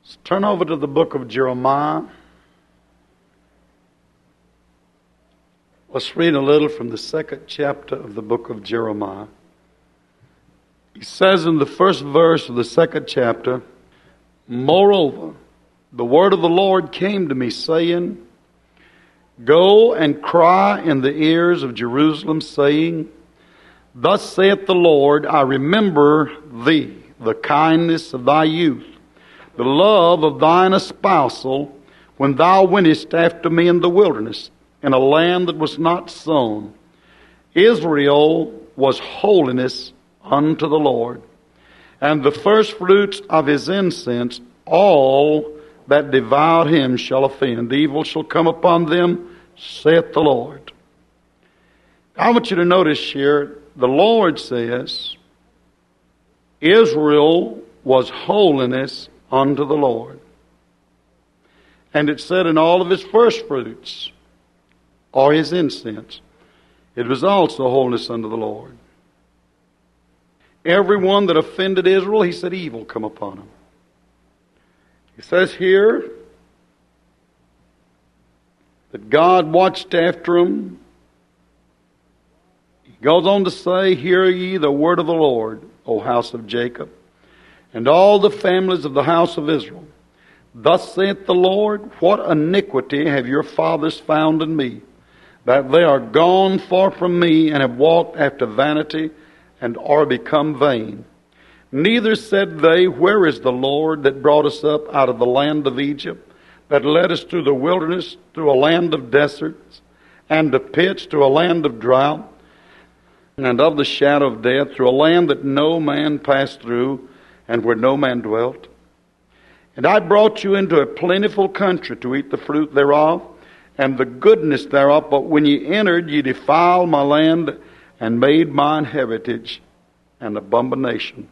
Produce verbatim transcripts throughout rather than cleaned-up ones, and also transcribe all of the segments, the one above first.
Let's turn over to the book of Jeremiah. Let's read a little from the second chapter of the book of Jeremiah. He says in the first verse of the second chapter, "Moreover, the word of the Lord came to me, saying, Go and cry in the ears of Jerusalem, saying, Thus saith the Lord, I remember thee, the kindness of thy youth, the love of thine espousal, when thou wentest after me in the wilderness, in a land that was not sown. Israel was holiness unto the Lord, and the firstfruits of his incense, all that devour him shall offend. Evil shall come upon them, saith the Lord." I want you to notice here, the Lord says, Israel was holiness unto the Lord. And it said in all of his firstfruits, or his incense, it was also holiness unto the Lord. Everyone that offended Israel, he said, evil come upon him. He says here that God watched after him. He goes on to say, "Hear ye the word of the Lord, O house of Jacob, and all the families of the house of Israel. Thus saith the Lord, What iniquity have your fathers found in me, that they are gone far from me, and have walked after vanity, and are become vain. Neither said they, Where is the Lord that brought us up out of the land of Egypt, that led us through the wilderness, through a land of deserts, and of pits, through a land of drought, and of the shadow of death, through a land that no man passed through, and where no man dwelt? And I brought you into a plentiful country to eat the fruit thereof, and the goodness thereof. But when ye entered, ye defiled my land, and made mine heritage an abomination.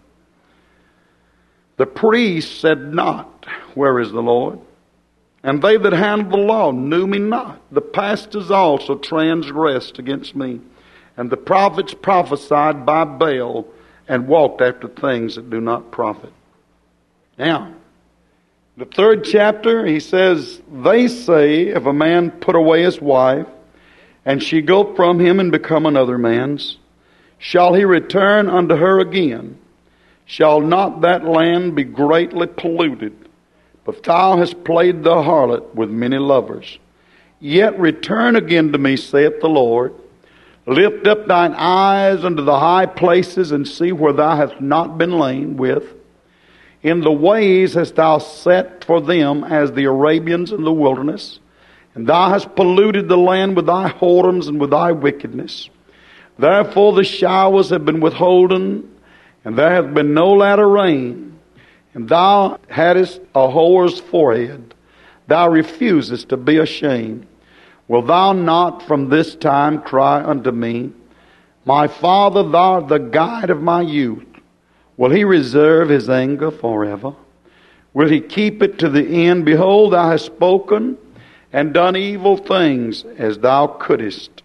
The priests said not, Where is the Lord? And they that handled the law knew me not. The pastors also transgressed against me, and the prophets prophesied by Baal, and walked after things that do not profit." Now, the third chapter, he says, "They say, if a man put away his wife, and she go from him and become another man's, shall he return unto her again? Shall not that land be greatly polluted? But thou hast played the harlot with many lovers. Yet return again to me, saith the Lord. Lift up thine eyes unto the high places, and see where thou hast not been lain with. In the ways hast thou set for them as the Arabians in the wilderness, and thou hast polluted the land with thy whoredoms and with thy wickedness. Therefore the showers have been withholden, and there hath been no latter rain. And thou hadst a whore's forehead. Thou refusest to be ashamed. Wilt thou not from this time cry unto me, My Father, thou art the guide of my youth? Will he reserve his anger forever? Will he keep it to the end? Behold, thou hast spoken and done evil things as thou couldest.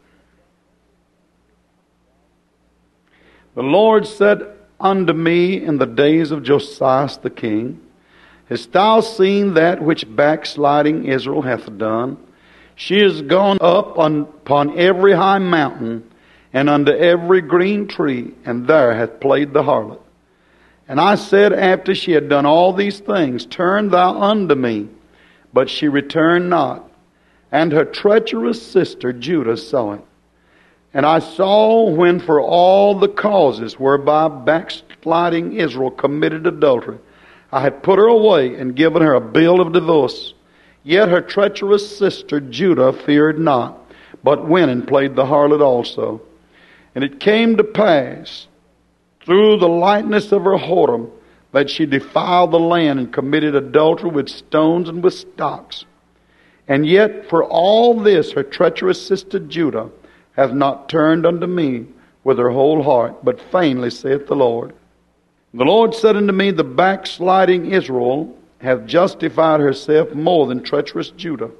The Lord said unto me in the days of Josiah the king, Hast thou seen that which backsliding Israel hath done? She is gone up on, upon every high mountain, and unto every green tree, and there hath played the harlot. And I said, after she had done all these things, Turn thou unto me. But she returned not. And her treacherous sister Judah saw it. And I saw when for all the causes whereby backsliding Israel committed adultery, I had put her away and given her a bill of divorce. Yet her treacherous sister Judah feared not, but went and played the harlot also. And it came to pass, through the lightness of her whoredom, that she defiled the land and committed adultery with stones and with stocks. And yet for all this her treacherous sister Judah hath not turned unto me with her whole heart, but vainly saith the Lord. The Lord said unto me, The backsliding Israel hath justified herself more than treacherous Judah.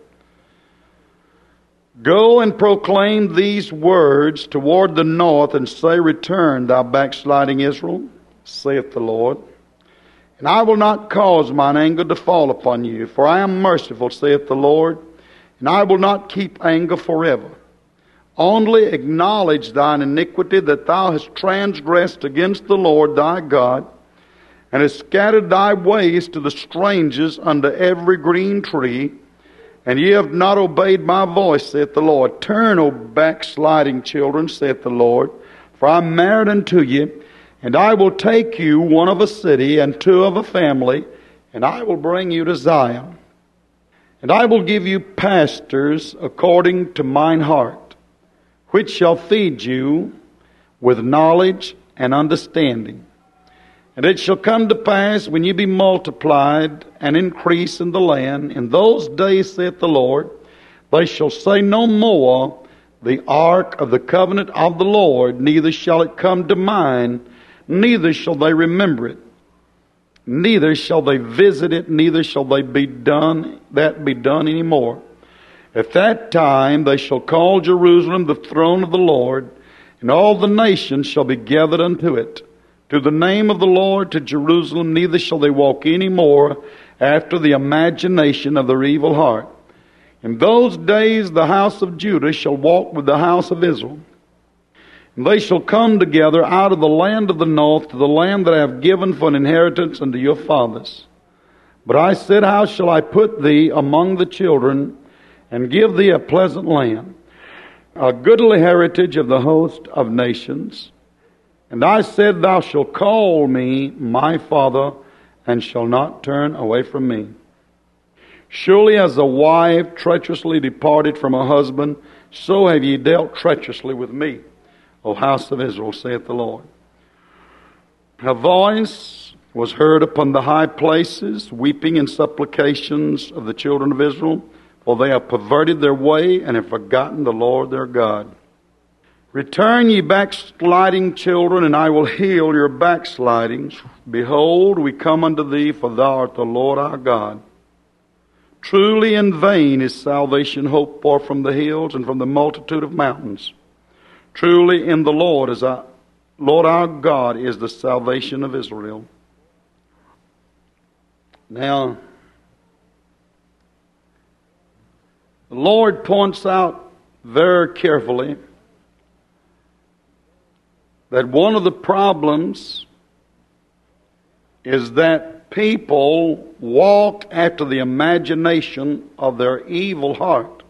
Go and proclaim these words toward the north, and say, Return, thou backsliding Israel, saith the Lord. And I will not cause mine anger to fall upon you, for I am merciful, saith the Lord, and I will not keep anger forever. Only acknowledge thine iniquity, that thou hast transgressed against the Lord thy God, and hast scattered thy ways to the strangers under every green tree, and ye have not obeyed my voice, saith the Lord. Turn, O backsliding children, saith the Lord, for I am married unto you, and I will take you one of a city and two of a family, and I will bring you to Zion. And I will give you pastors according to mine heart, which shall feed you with knowledge and understanding. And it shall come to pass, when ye be multiplied and increase in the land, in those days, saith the Lord, they shall say no more, the ark of the covenant of the Lord, neither shall it come to mind, neither shall they remember it, neither shall they visit it, neither shall they be done, that be done any more. At that time they shall call Jerusalem the throne of the Lord, and all the nations shall be gathered unto it. To the name of the Lord, to Jerusalem, neither shall they walk any more after the imagination of their evil heart. In those days the house of Judah shall walk with the house of Israel. And they shall come together out of the land of the north to the land that I have given for an inheritance unto your fathers. But I said, how shall I put thee among the children, and give thee a pleasant land, a goodly heritage of the host of nations? And I said, thou shalt call me my father, and shall not turn away from me. Surely as a wife treacherously departed from her husband, so have ye dealt treacherously with me, O house of Israel, saith the Lord. Her voice was heard upon the high places, weeping and supplications of the children of Israel, for they have perverted their way, and have forgotten the Lord their God. Return, ye backsliding children, and I will heal your backslidings. Behold, we come unto thee, for thou art the Lord our God. Truly in vain is salvation hoped for from the hills and from the multitude of mountains. Truly in the Lord is our Lord our God is the salvation of Israel. Now, the Lord points out very carefully that one of the problems is that people walk after the imagination of their evil heart.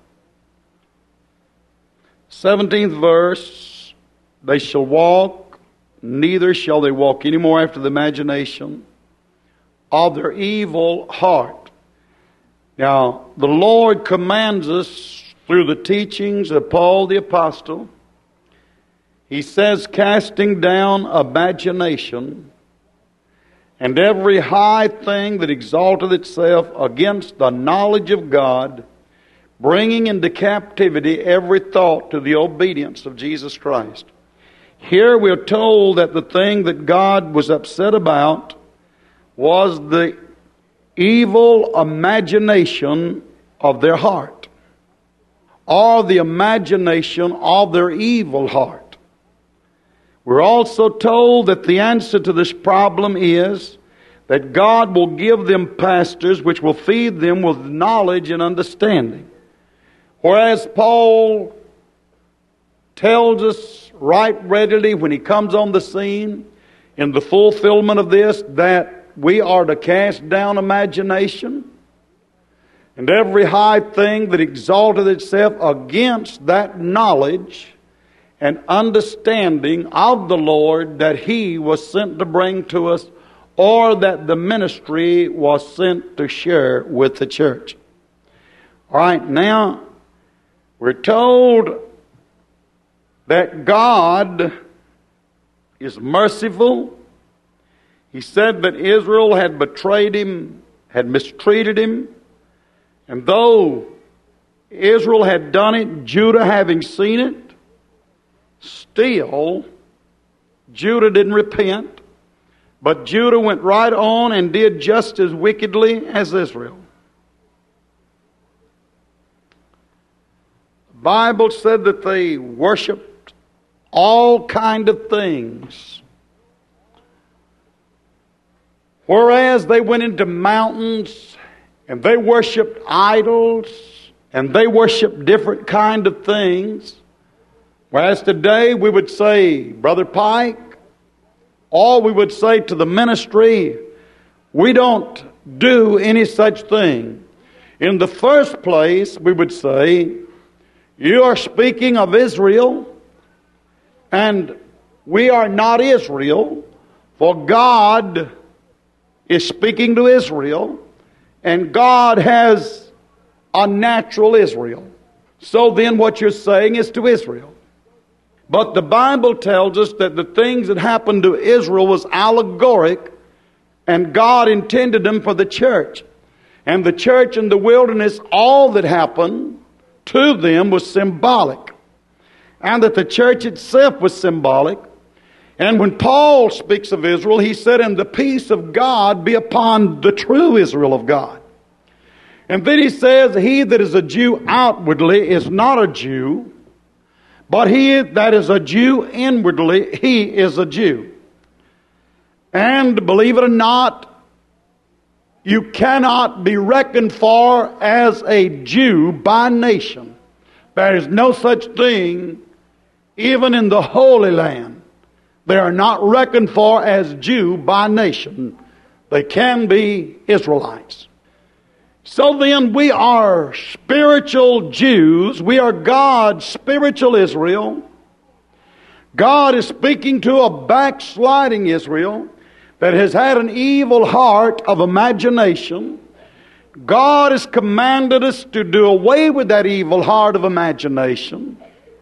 seventeenth verse, they shall walk, neither shall they walk any more after the imagination of their evil heart. Now, the Lord commands us through the teachings of Paul the Apostle. He says, casting down imagination and every high thing that exalteth itself against the knowledge of God, bringing into captivity every thought to the obedience of Jesus Christ. Here we're told that the thing that God was upset about was the evil imagination of their heart, or the imagination of their evil heart. We're also told that the answer to this problem is that God will give them pastors which will feed them with knowledge and understanding. Whereas Paul tells us right readily when he comes on the scene in the fulfillment of this that we are to cast down imagination and every high thing that exalteth itself against that knowledge and understanding of the Lord that He was sent to bring to us, or that the ministry was sent to share with the church. All right, now we're told that God is merciful. He said that Israel had betrayed Him, had mistreated Him, and though Israel had done it, Judah having seen it, still, Judah didn't repent, but Judah went right on and did just as wickedly as Israel. The Bible said that they worshiped all kind of things Whereas they went into mountains and they worshiped idols and they worshiped different kind of things. Whereas today we would say, Brother Pike, or we would say to the ministry, we don't do any such thing. In the first place, we would say, you are speaking of Israel, and we are not Israel, for God is speaking to Israel, and God has a natural Israel. So then what you're saying is to Israel. But the Bible tells us that the things that happened to Israel was allegoric, and God intended them for the church. And the church in the wilderness, all that happened to them was symbolic. And that the church itself was symbolic. And when Paul speaks of Israel, he said, and the peace of God be upon the true Israel of God. And then he says, he that is a Jew outwardly is not a Jew, but he that is a Jew inwardly, he is a Jew. And believe it or not, you cannot be reckoned for as a Jew by nation. There is no such thing even in the Holy Land. They are not reckoned for as Jew by nation. They can be Israelites. So then we are spiritual Jews. We are God's spiritual Israel. God is speaking to a backsliding Israel that has had an evil heart of imagination. God has commanded us to do away with that evil heart of imagination.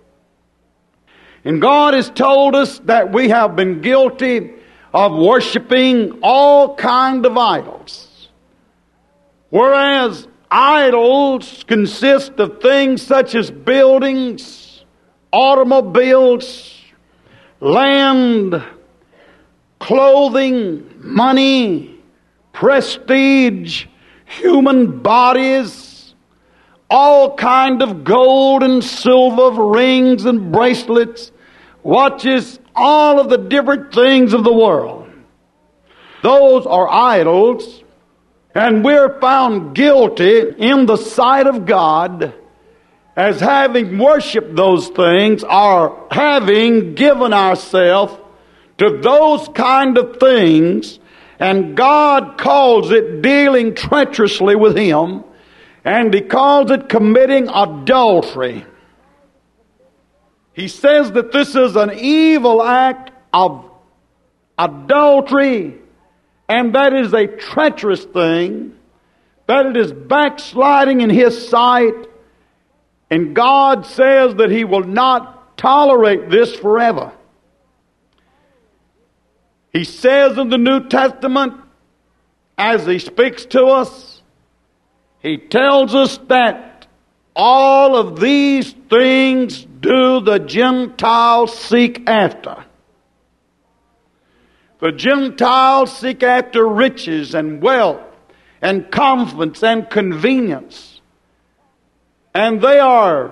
And God has told us that we have been guilty of worshiping all kind of idols. Whereas idols consist of things such as buildings, automobiles, land, clothing, money, prestige, human bodies, all kind of gold and silver, rings and bracelets, watches, all of the different things of the world. Those are idols, and we're found guilty in the sight of God as having worshipped those things, or having given ourselves to those kind of things, and God calls it dealing treacherously with Him, and He calls it committing adultery. He says that this is an evil act of adultery, and that is a treacherous thing, that it is backsliding in His sight, and God says that He will not tolerate this forever. He says in the New Testament, as He speaks to us, He tells us that all of these things do the Gentiles seek after. The Gentiles seek after riches and wealth and comforts and convenience. And they are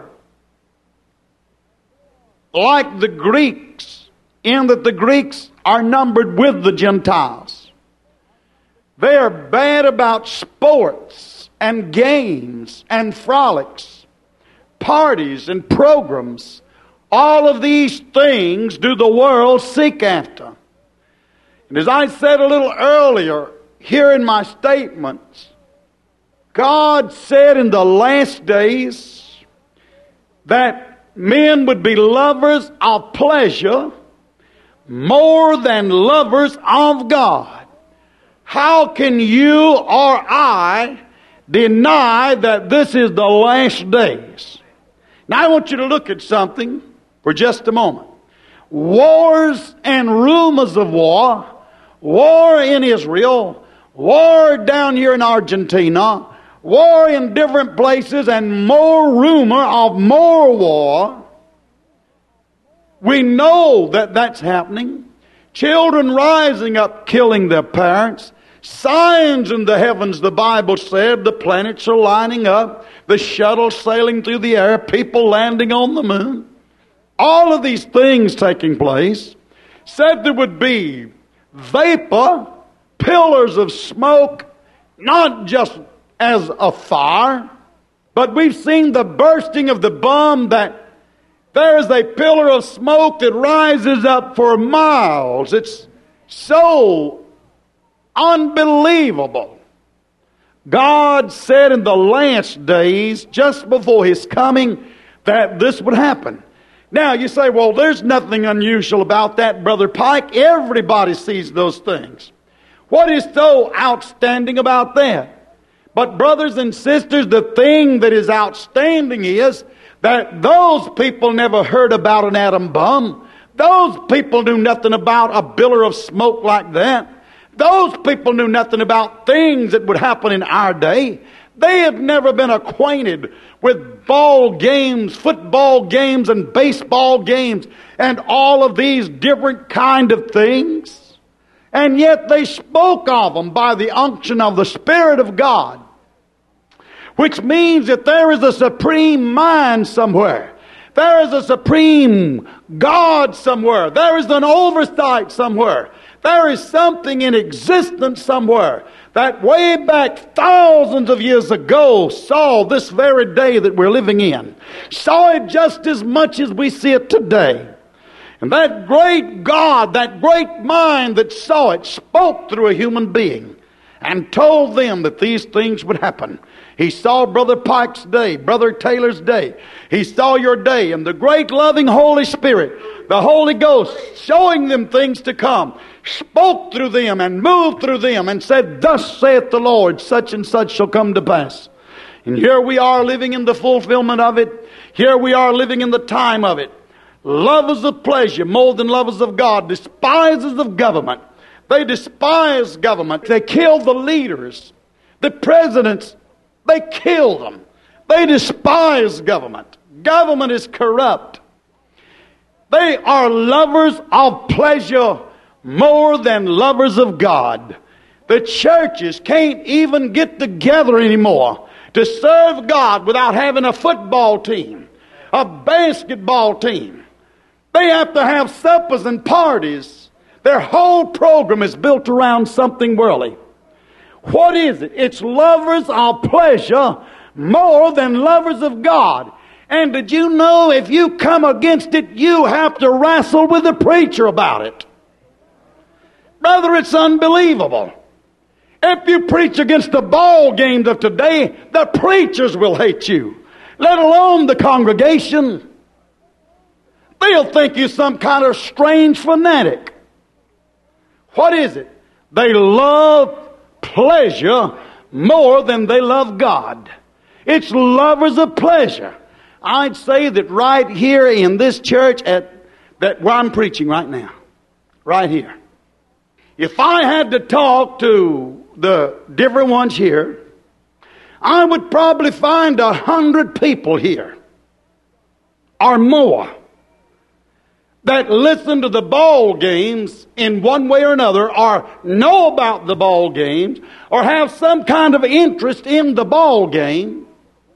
like the Greeks, in that the Greeks are numbered with the Gentiles. They are bad about sports and games and frolics, parties and programs. All of these things do the world seek after. And as I said a little earlier here in my statements, God said in the last days that men would be lovers of pleasure more than lovers of God. How can you or I deny that this is the last days? Now I want you to look at something for just a moment. Wars and rumors of war, war in Israel, war down here in Argentina, war in different places, and more rumor of more war. We know that that's happening. Children rising up, killing their parents. Signs in the heavens, the Bible said. The planets are lining up. The shuttle sailing through the air. People landing on the moon. All of these things taking place. Said there would be vapor, pillars of smoke, not just as a fire, but we've seen the bursting of the bomb, that there is a pillar of smoke that rises up for miles. It's so unbelievable. God said in the last days, just before His coming, that this would happen. Now you say, well, there's nothing unusual about that, Brother Pike. Everybody sees those things. What is so outstanding about that? But brothers and sisters, the thing that is outstanding is that those people never heard about an atom bomb. Those people knew nothing about a billow of smoke like that. Those people knew nothing about things that would happen in our day. They had never been acquainted with ball games, football games, and baseball games, and all of these different kind of things. And yet they spoke of them by the unction of the Spirit of God, which means that there is a supreme mind somewhere. There is a supreme God somewhere. There is an oversight somewhere. There is something in existence somewhere that way back thousands of years ago saw this very day that we're living in. Saw it just as much as we see it today. And that great God, that great mind that saw it, spoke through a human being and told them that these things would happen. He saw Brother Pike's day, Brother Taylor's day. He saw your day, and the great loving Holy Spirit, the Holy Ghost, showing them things to come, spoke through them and moved through them and said, thus saith the Lord, such and such shall come to pass. And here we are living in the fulfillment of it. Here we are living in the time of it. Lovers of pleasure more than lovers of God, despisers of government. They despise government. They kill the leaders, the presidents. They kill them. They despise government. Government is corrupt. They are lovers of pleasure more than lovers of God. The churches can't even get together anymore to serve God without having a football team, a basketball team. They have to have suppers and parties. Their whole program is built around something worldly. What is it? It's lovers of pleasure more than lovers of God. And did you know if you come against it, you have to wrestle with the preacher about it? Brother, it's unbelievable. If you preach against the ball games of today, the preachers will hate you, let alone the congregation. They'll think you some kind of strange fanatic. What is it? They love pleasure more than they love God. It's lovers of pleasure. I'd say that right here in this church at that where I'm preaching right now, right here, if I had to talk to the different ones here, I would probably find a hundred people here or more that listen to the ball games in one way or another, or know about the ball games, or have some kind of interest in the ball game,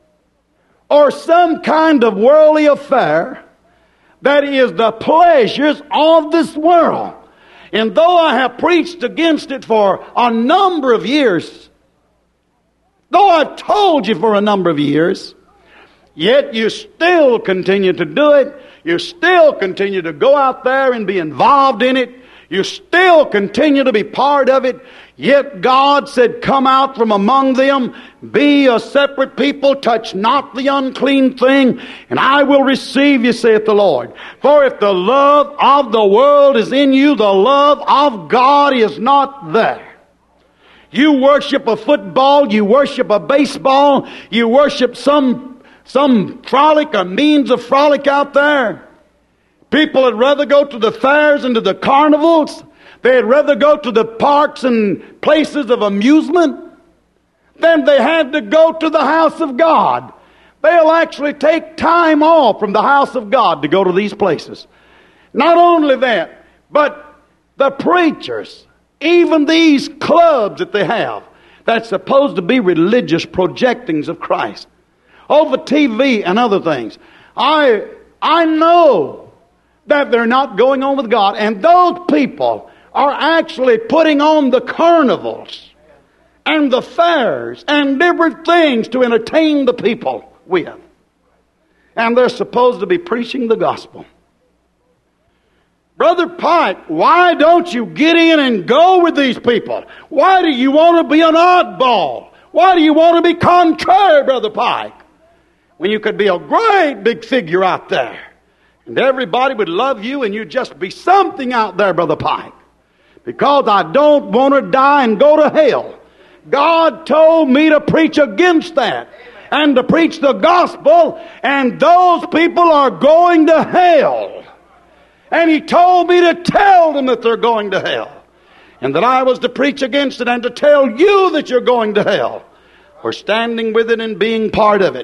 or some kind of worldly affair that is the pleasures of this world. And though I have preached against it for a number of years, though I've told you for a number of years, yet you still continue to do it. You still continue to go out there and be involved in it. You still continue to be part of it. Yet God said, come out from among them, be a separate people, touch not the unclean thing, and I will receive you, saith the Lord. For if the love of the world is in you, the love of God is not there. You worship a football, you worship a baseball, you worship some Some frolic or means of frolic out there. People would rather go to the fairs and to the carnivals. They'd rather go to the parks and places of amusement than they had to go to the house of God. They'll actually take time off from the house of God to go to these places. Not only that, but the preachers, even these clubs that they have, that's supposed to be religious projectings of Christ, over T V and other things. I I know that they're not going on with God, and those people are actually putting on the carnivals and the fairs and different things to entertain the people with. And they're supposed to be preaching the gospel. Brother Pike, why don't you get in and go with these people? Why do you want to be an oddball? Why do you want to be contrary, Brother Pike? When you could be a great big figure out there. And everybody would love you and you'd just be something out there, Brother Pike. Because I don't want to die and go to hell. God told me to preach against that. And to preach the gospel. And those people are going to hell. And He told me to tell them that they're going to hell. And that I was to preach against it and to tell you that you're going to hell. For standing with it and being part of it.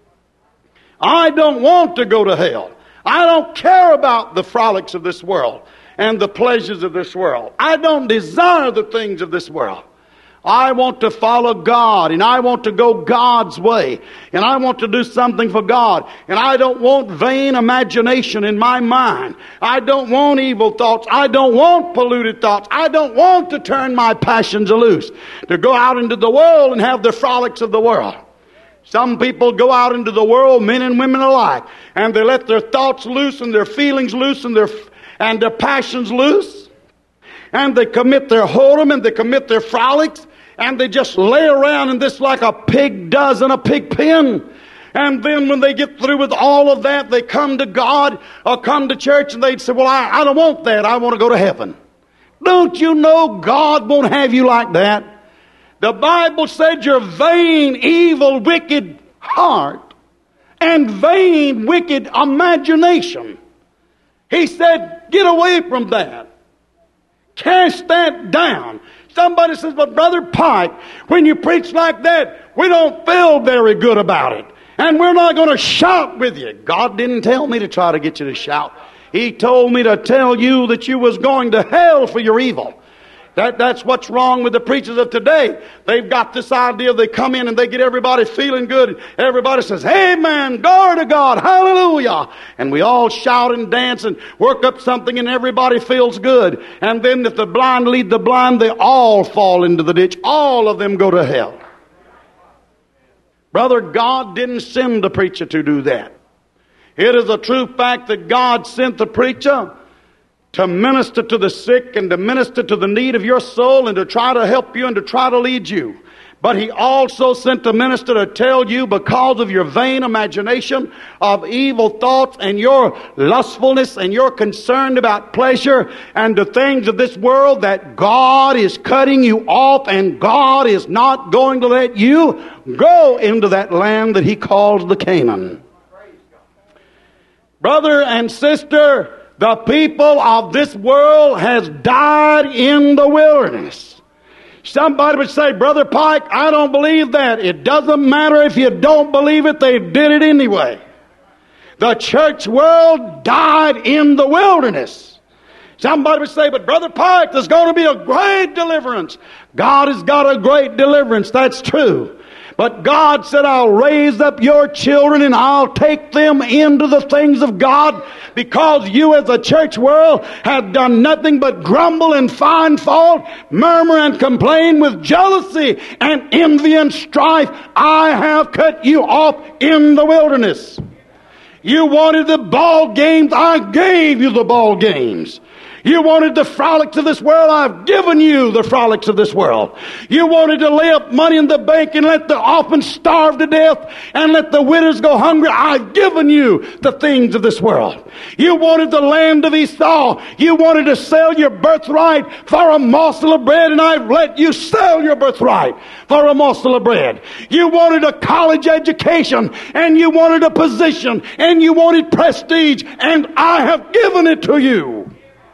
I don't want to go to hell. I don't care about the frolics of this world and the pleasures of this world. I don't desire the things of this world. I want to follow God, and I want to go God's way, and I want to do something for God, and I don't want vain imagination in my mind. I don't want evil thoughts. I don't want polluted thoughts. I don't want to turn my passions loose, to go out into the world and have the frolics of the world. Some people go out into the world, men and women alike, and they let their thoughts loose and their feelings loose and their, and their passions loose, and they commit their whoredom and they commit their frolics. And they just lay around in this like a pig does in a pig pen. And then when they get through with all of that, they come to God or come to church and they'd say, well, I, I don't want that. I want to go to heaven. Don't you know God won't have you like that? The Bible said your vain, evil, wicked heart and vain, wicked imagination. He said, get away from that. Cast that down. Somebody says, but Brother Pike, when you preach like that, we don't feel very good about it. And we're not going to shout with you. God didn't tell me to try to get you to shout. He told me to tell you that you was going to hell for your evil. That, that's what's wrong with the preachers of today. They've got this idea, they come in and they get everybody feeling good. Everybody says, amen, glory to God, hallelujah. And we all shout and dance and work up something and everybody feels good. And then if the blind lead the blind, they all fall into the ditch. All of them go to hell. Brother, God didn't send the preacher to do that. It is a true fact that God sent the preacher to minister to the sick and to minister to the need of your soul and to try to help you and to try to lead you. But He also sent the minister to tell you, because of your vain imagination of evil thoughts and your lustfulness and your concern about pleasure and the things of this world, that God is cutting you off and God is not going to let you go into that land that He calls the Canaan. Brother and sister, the people of this world has died in the wilderness. Somebody would say, Brother Pike, I don't believe that. It doesn't matter if you don't believe it, they did it anyway. The church world died in the wilderness. Somebody would say, but Brother Pike, there's going to be a great deliverance. God has got a great deliverance, that's true. But God said, I'll raise up your children and I'll take them into the things of God, because you as a church world have done nothing but grumble and find fault, murmur and complain with jealousy and envy and strife. I have cut you off in the wilderness. You wanted the ball games, I gave you the ball games. You wanted the frolics of this world, I've given you the frolics of this world. You wanted to lay up money in the bank and let the orphans starve to death and let the widows go hungry. I've given you the things of this world. You wanted the land of Esau. You wanted to sell your birthright for a morsel of bread, and I've let you sell your birthright for a morsel of bread. You wanted a college education, and you wanted a position, and you wanted prestige, and I have given it to you.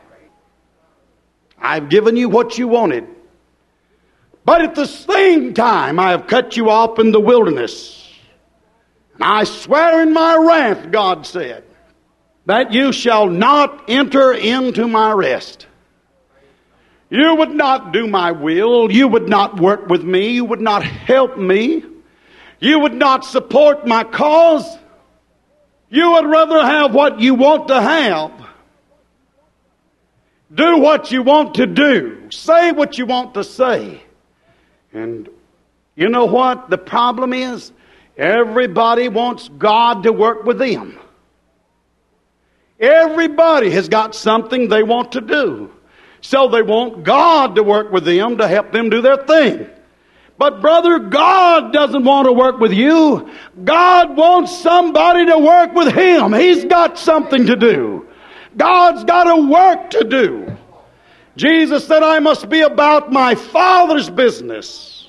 I've given you what you wanted. But at the same time, I have cut you off in the wilderness. And I swear in my wrath, God said, that you shall not enter into my rest. You would not do my will. You would not work with me. You would not help me. You would not support my cause. You would rather have what you want to have. Do what you want to do. Say what you want to say. And you know what the problem is? Everybody wants God to work with them. Everybody has got something they want to do. So they want God to work with them to help them do their thing. But brother, God doesn't want to work with you. God wants somebody to work with Him. He's got something to do. God's got a work to do. Jesus said, I must be about my Father's business.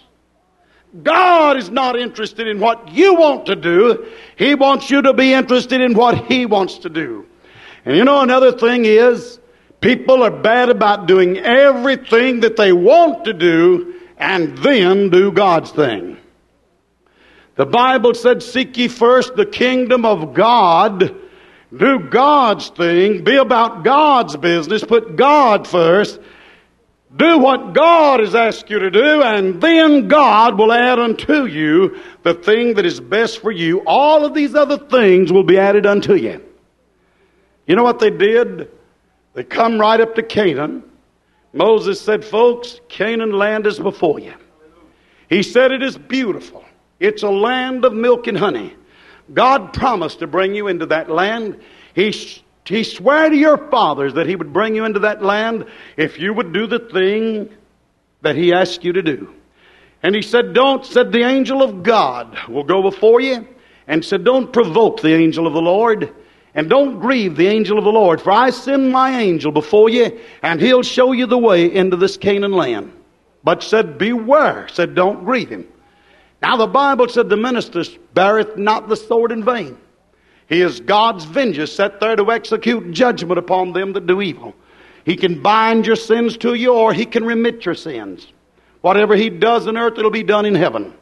God is not interested in what you want to do. He wants you to be interested in what He wants to do. And you know, another thing is, people are bad about doing everything that they want to do and then do God's thing. The Bible said, seek ye first the kingdom of God. Do God's thing. Be about God's business. Put God first. Do what God has asked you to do, and then God will add unto you the thing that is best for you. All of these other things will be added unto you. You know what they did? They come right up to Canaan. Moses said, folks, Canaan land is before you. He said it is beautiful. It's a land of milk and honey. God promised to bring you into that land. He, he swore to your fathers that He would bring you into that land if you would do the thing that He asked you to do. And He said, don't, said the angel of God will go before you, and said, don't provoke the angel of the Lord. And don't grieve the angel of the Lord, for I send my angel before you, and he'll show you the way into this Canaan land. But said, beware, said, don't grieve him. Now the Bible said, the minister beareth not the sword in vain. He is God's vengeance set there to execute judgment upon them that do evil. He can bind your sins to you, or He can remit your sins. Whatever He does on earth, it'll be done in heaven.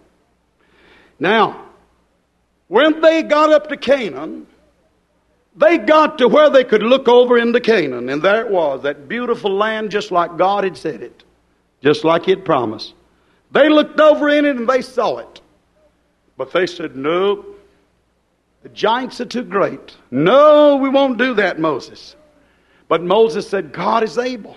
Now, when they got up to Canaan, they got to where they could look over into Canaan, and there it was, that beautiful land just like God had said it, just like He had promised. They looked over in it and they saw it. But they said, no, the giants are too great. No, we won't do that, Moses. But Moses said, God is able.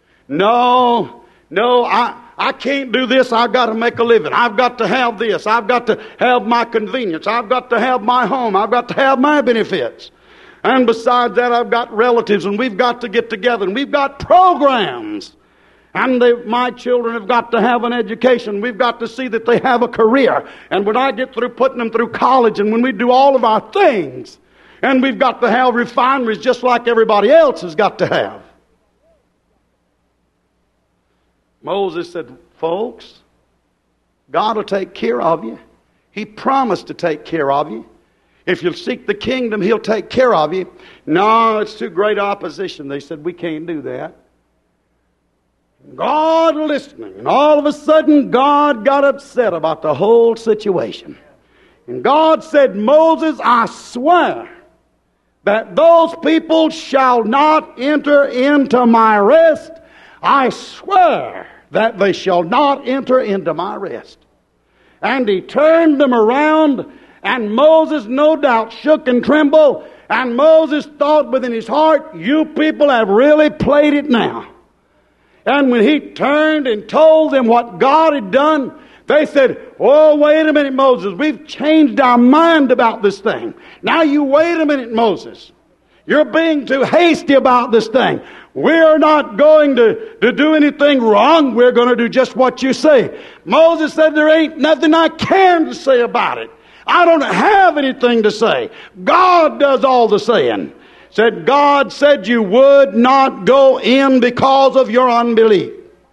No, no, I, I can't do this. I've got to make a living. I've got to have this. I've got to have my convenience. I've got to have my home. I've got to have my benefits. And besides that, I've got relatives, and we've got to get together, and we've got programs. And they, my children have got to have an education. We've got to see that they have a career. And when I get through putting them through college, and when we do all of our things, and we've got to have refineries just like everybody else has got to have. Moses said, folks, God will take care of you. He promised to take care of you. If you'll seek the kingdom, He'll take care of you. No, it's too great opposition. They said, we can't do that. God listening. And all of a sudden, God got upset about the whole situation. And God said, Moses, I swear that those people shall not enter into my rest. I swear that they shall not enter into my rest. And He turned them around, and Moses no doubt shook and trembled, and Moses thought within his heart, you people have really played it now. And when he turned and told them what God had done, they said, oh, wait a minute, Moses, we've changed our mind about this thing. Now you wait a minute, Moses. You're being too hasty about this thing. We're not going to, to do anything wrong. We're going to do just what you say. Moses said, there ain't nothing I can to say about it. I don't have anything to say. God does all the saying. Said, God said you would not go in because of your unbelief.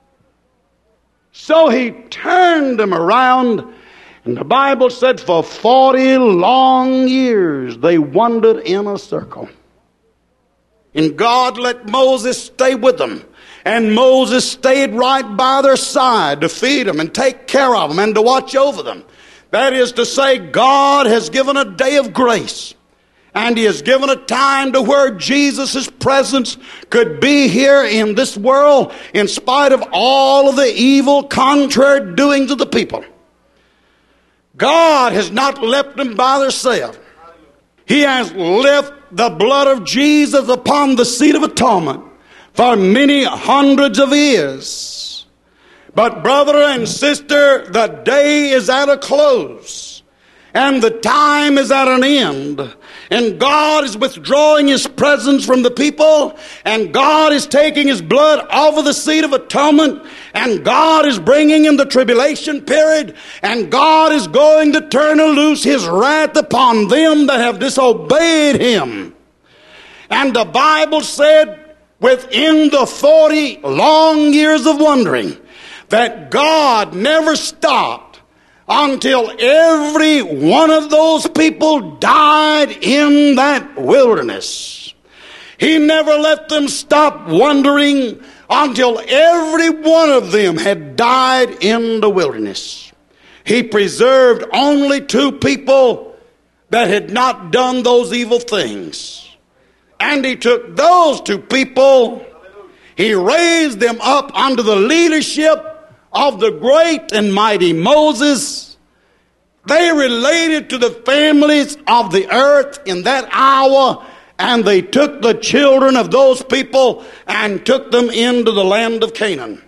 So He turned them around, and the Bible said for forty long years they wandered in a circle. And God let Moses stay with them. And Moses stayed right by their side to feed them and take care of them and to watch over them. That is to say, God has given a day of grace. And He has given a time to where Jesus' presence could be here in this world in spite of all of the evil, contrary doings of the people. God has not left them by themselves. He has left the blood of Jesus upon the seat of atonement for many hundreds of years. But brother and sister, the day is at a close, and the time is at an end. And God is withdrawing His presence from the people, and God is taking His blood off of the seat of atonement, and God is bringing in the tribulation period, and God is going to turn loose His wrath upon them that have disobeyed Him. And the Bible said within the forty long years of wandering that God never stopped until every one of those people died in that wilderness. He never let them stop wandering until every one of them had died in the wilderness. He preserved only two people that had not done those evil things. And He took those two people, He raised them up under the leadership of the great and mighty Moses. They related to the families of the earth in that hour, and they took the children of those people and took them into the land of Canaan.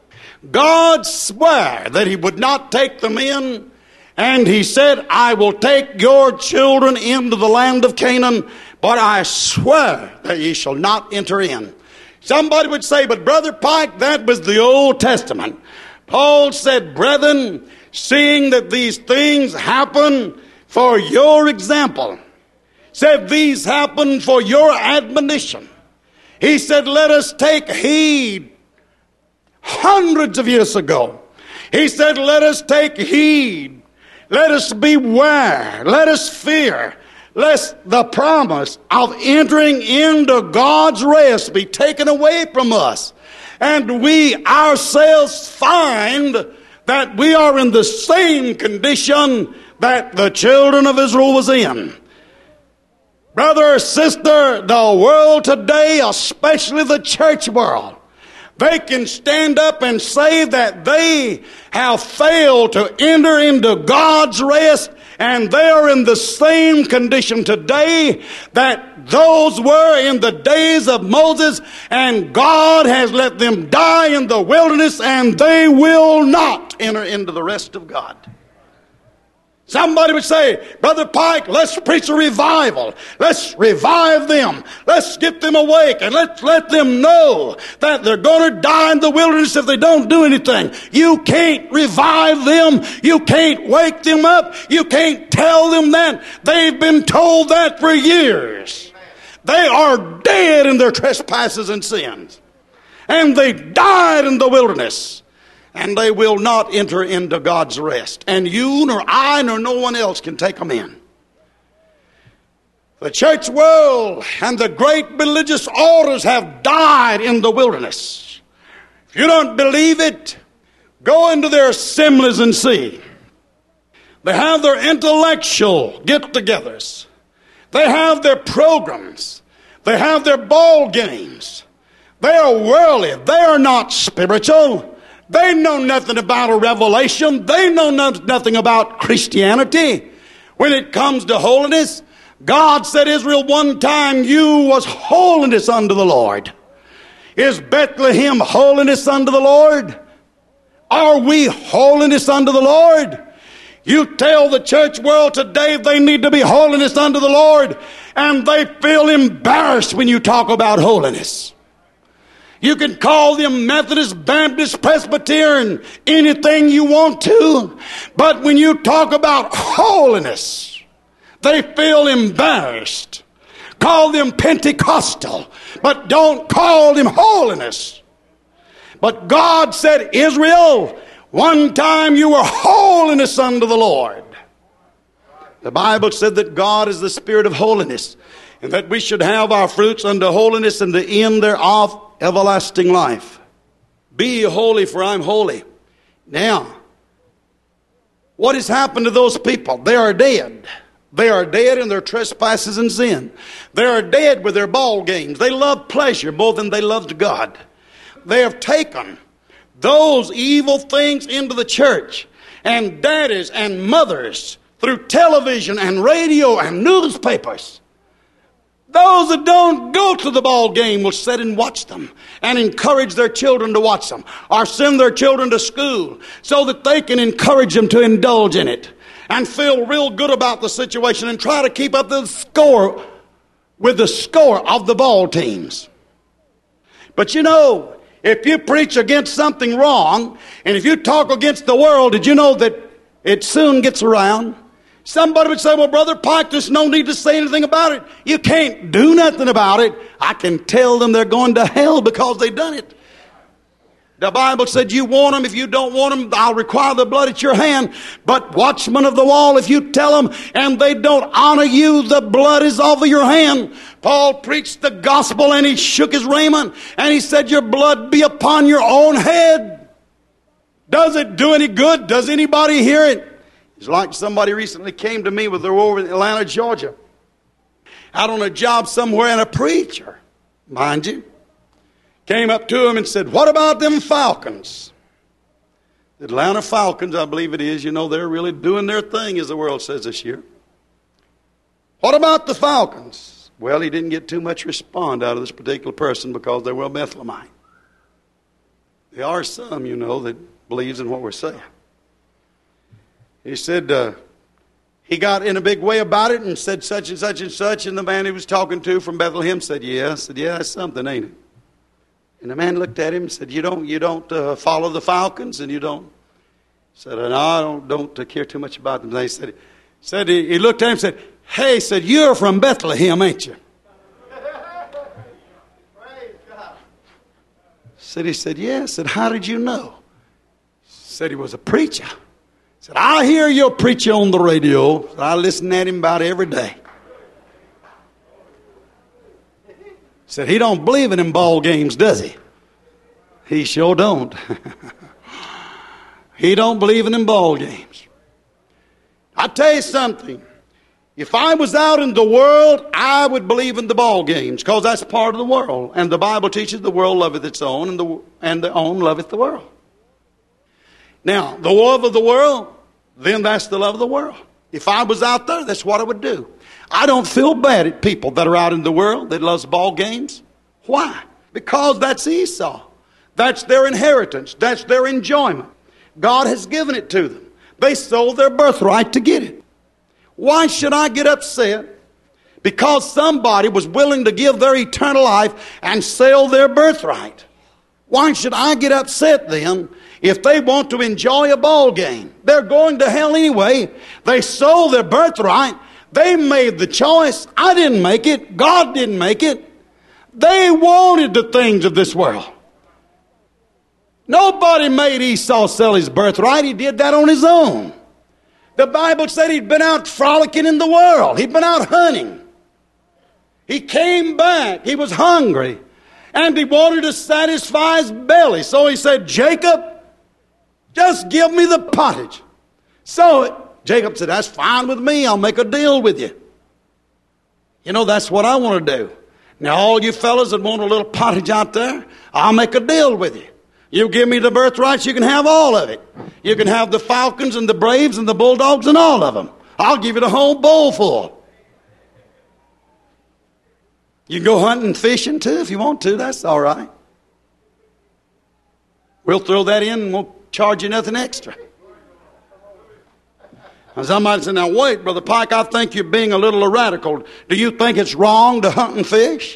God swore that He would not take them in, and He said, I will take your children into the land of Canaan, but I swear that ye shall not enter in. Somebody would say, but Brother Pike, that was the Old Testament. Paul said, brethren, seeing that these things happen for your example, said these happen for your admonition. He said, let us take heed. Hundreds of years ago, He said, let us take heed. Let us beware. Let us fear, lest the promise of entering into God's rest be taken away from us, and we ourselves find that we are in the same condition that the children of Israel was in. Brother or sister, the world today, especially the church world, they can stand up and say that they have failed to enter into God's rest, and they are in the same condition today that those were in the days of Moses, and God has let them die in the wilderness, and they will not enter into the rest of God. Somebody would say, Brother Pike, let's preach a revival. Let's revive them. Let's get them awake, and let's let them know that they're going to die in the wilderness if they don't do anything. You can't revive them. You can't wake them up. You can't tell them that. They've been told that for years. They are dead in their trespasses and sins, and they died in the wilderness. And they will not enter into God's rest. And you nor I nor no one else can take them in. The church world and the great religious orders have died in the wilderness. If you don't believe it, go into their assemblies and see. They have their intellectual get-togethers. They have their programs. They have their ball games. They are worldly. They are not spiritual. They know nothing about a revelation. They know no, nothing about Christianity. When it comes to holiness, God said, Israel, one time you was holiness unto the Lord. Is Bethlehem holiness unto the Lord? Are we holiness unto the Lord? You tell the church world today they need to be holiness unto the Lord, and they feel embarrassed when you talk about holiness. You can call them Methodist, Baptist, Presbyterian, anything you want to. But when you talk about holiness, they feel embarrassed. Call them Pentecostal, but don't call them holiness. But God said, Israel, one time you were holiness unto the Lord. The Bible said that God is the Spirit of holiness, and that we should have our fruits unto holiness, and the end thereof everlasting life. Be ye holy, for I'm holy. Now, what has happened to those people? They are dead. They are dead in their trespasses and sin. They are dead with their ball games. They love pleasure more than they loved God. They have taken those evil things into the church, and daddies and mothers through television and radio and newspapers. Those that don't go to the ball game will sit and watch them and encourage their children to watch them, or send their children to school so that they can encourage them to indulge in it and feel real good about the situation and try to keep up the score with the score of the ball teams. But you know, if you preach against something wrong, and if you talk against the world, did you know that it soon gets around? Somebody would say, well, Brother Pike, there's no need to say anything about it. You can't do nothing about it. I can tell them they're going to hell because they done it. The Bible said you want them. If you don't want them, I'll require the blood at your hand. But watchmen of the wall, if you tell them and they don't honor you, the blood is off of your hand. Paul preached the gospel and he shook his raiment and he said, your blood be upon your own head. Does it do any good? Does anybody hear it? It's like somebody recently came to me with their over in Atlanta, Georgia, out on a job somewhere, and a preacher, mind you, came up to him and said, what about them Falcons? The Atlanta Falcons, I believe it is, you know, they're really doing their thing, as the world says this year. What about the Falcons? Well, he didn't get too much respond out of this particular person because they were Bethlehemite. There are some, you know, that believes in what we're saying. He said, uh, he got in a big way about it and said such and such and such, and the man he was talking to from Bethlehem said, yeah. I said, yeah, that's something, ain't it? And the man looked at him and said, you don't you don't uh, follow the Falcons, and you don't? He said, no, I don't, don't uh, care too much about them. And they said, said he, he looked at him and said, hey, he said, you're from Bethlehem, ain't you? Said, he said, yeah. Said, how did you know? Said he was a preacher. Said, I hear your preacher on the radio. Said, I listen at him about every day. Said, he don't believe in them ball games, does he? He sure don't. He don't believe in them ball games. I tell you something. If I was out in the world, I would believe in the ball games, because that's part of the world. And the Bible teaches the world loveth its own, and the, and the own loveth the world. Now, the love of the world, then that's the love of the world. If I was out there, that's what I would do. I don't feel bad at people that are out in the world that loves ball games. Why? Because that's Esau. That's their inheritance. That's their enjoyment. God has given it to them. They sold their birthright to get it. Why should I get upset because somebody was willing to give their eternal life and sell their birthright? Why should I get upset then if they want to enjoy a ball game? They're going to hell anyway. They sold their birthright. They made the choice. I didn't make it. God didn't make it. They wanted the things of this world. Nobody made Esau sell his birthright. He did that on his own. The Bible said he'd been out frolicking in the world. He'd been out hunting. He came back. He was hungry. And he wanted to satisfy his belly. So he said, Jacob, just give me the pottage. So Jacob said, that's fine with me. I'll make a deal with you. You know, that's what I want to do. Now, all you fellas that want a little pottage out there, I'll make a deal with you. You give me the birthrights, you can have all of it. You can have the Falcons and the Braves and the Bulldogs and all of them. I'll give you the whole bowl full. You can go hunting and fishing too if you want to. That's all right. We'll throw that in and won't charge you nothing extra. And somebody said, now wait, Brother Pike, I think you're being a little radical. Do you think it's wrong to hunt and fish?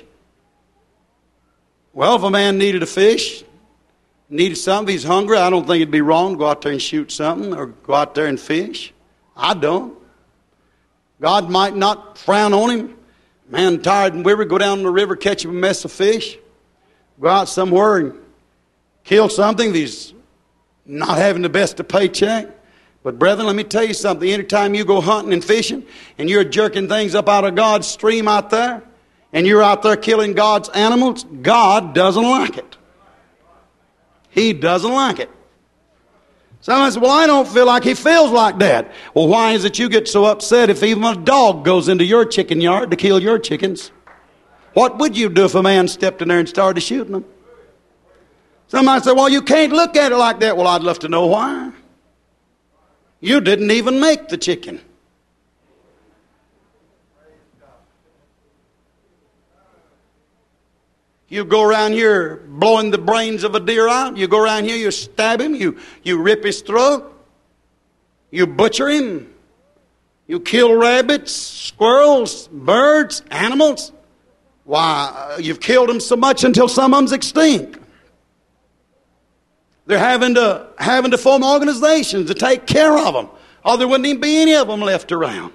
Well, if a man needed a fish, needed something, he's hungry, I don't think it'd be wrong to go out there and shoot something or go out there and fish. I don't. God might not frown on him. Man tired and weary, go down the river, catch him a mess of fish. Go out somewhere and kill something that he's not having the best of paycheck. But brethren, let me tell you something. Anytime you go hunting and fishing and you're jerking things up out of God's stream out there and you're out there killing God's animals, God doesn't like it. He doesn't like it. Somebody says, well, I don't feel like he feels like that. Well, why is it you get so upset if even a dog goes into your chicken yard to kill your chickens? What would you do if a man stepped in there and started shooting them? Somebody said, well, you can't look at it like that. Well, I'd love to know why. You didn't even make the chicken. You go around here blowing the brains of a deer out. You go around here, you stab him. You, you rip his throat. You butcher him. You kill rabbits, squirrels, birds, animals. Why, you've killed them so much until some of them's extinct. They're having to, having to form organizations to take care of them, or there wouldn't even be any of them left around.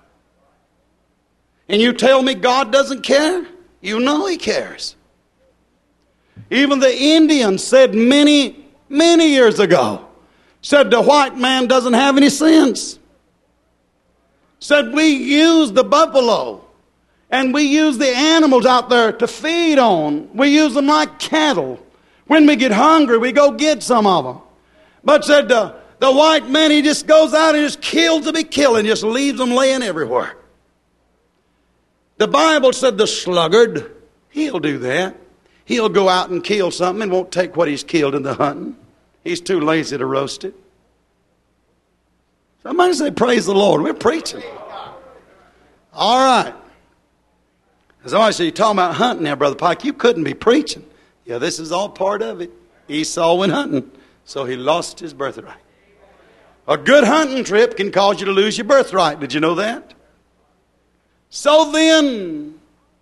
And you tell me God doesn't care? You know He cares. Even the Indians said many, many years ago, said the white man doesn't have any sense. Said we use the buffalo and we use the animals out there to feed on. We use them like cattle. When we get hungry, we go get some of them. But said the, the white man, he just goes out and just kills to be killing, just leaves them laying everywhere. The Bible said the sluggard, he'll do that. He'll go out and kill something and won't take what he's killed in the hunting. He's too lazy to roast it. Somebody say, praise the Lord. We're preaching. All right. As I say, you're talking about hunting now, Brother Pike. You couldn't be preaching. Yeah, this is all part of it. Esau went hunting, so he lost his birthright. A good hunting trip can cause you to lose your birthright. Did you know that? So then,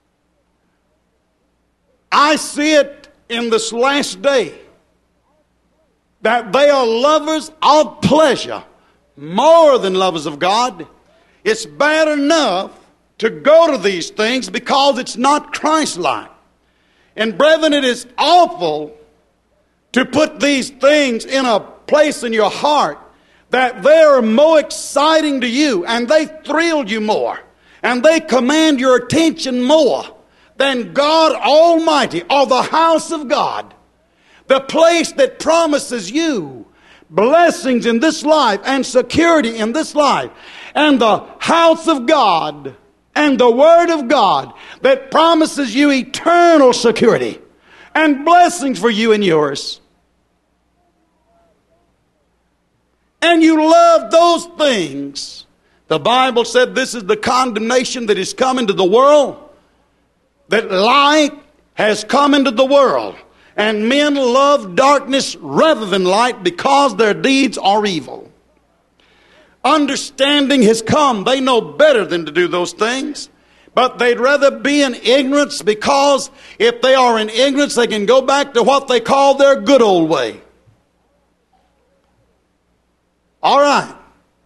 I see it in this last day that they are lovers of pleasure more than lovers of God. It's bad enough to go to these things because it's not Christ-like. And brethren, it is awful to put these things in a place in your heart that they are more exciting to you and they thrill you more and they command your attention more than God Almighty or the house of God. The place that promises you blessings in this life and security in this life, and the house of God and the Word of God that promises you eternal security and blessings for you and yours. And you love those things. The Bible said this is the condemnation that is come into the world, that light has come into the world. And men love darkness rather than light because their deeds are evil. Understanding has come. They know better than to do those things. But they'd rather be in ignorance because if they are in ignorance, they can go back to what they call their good old way. All right.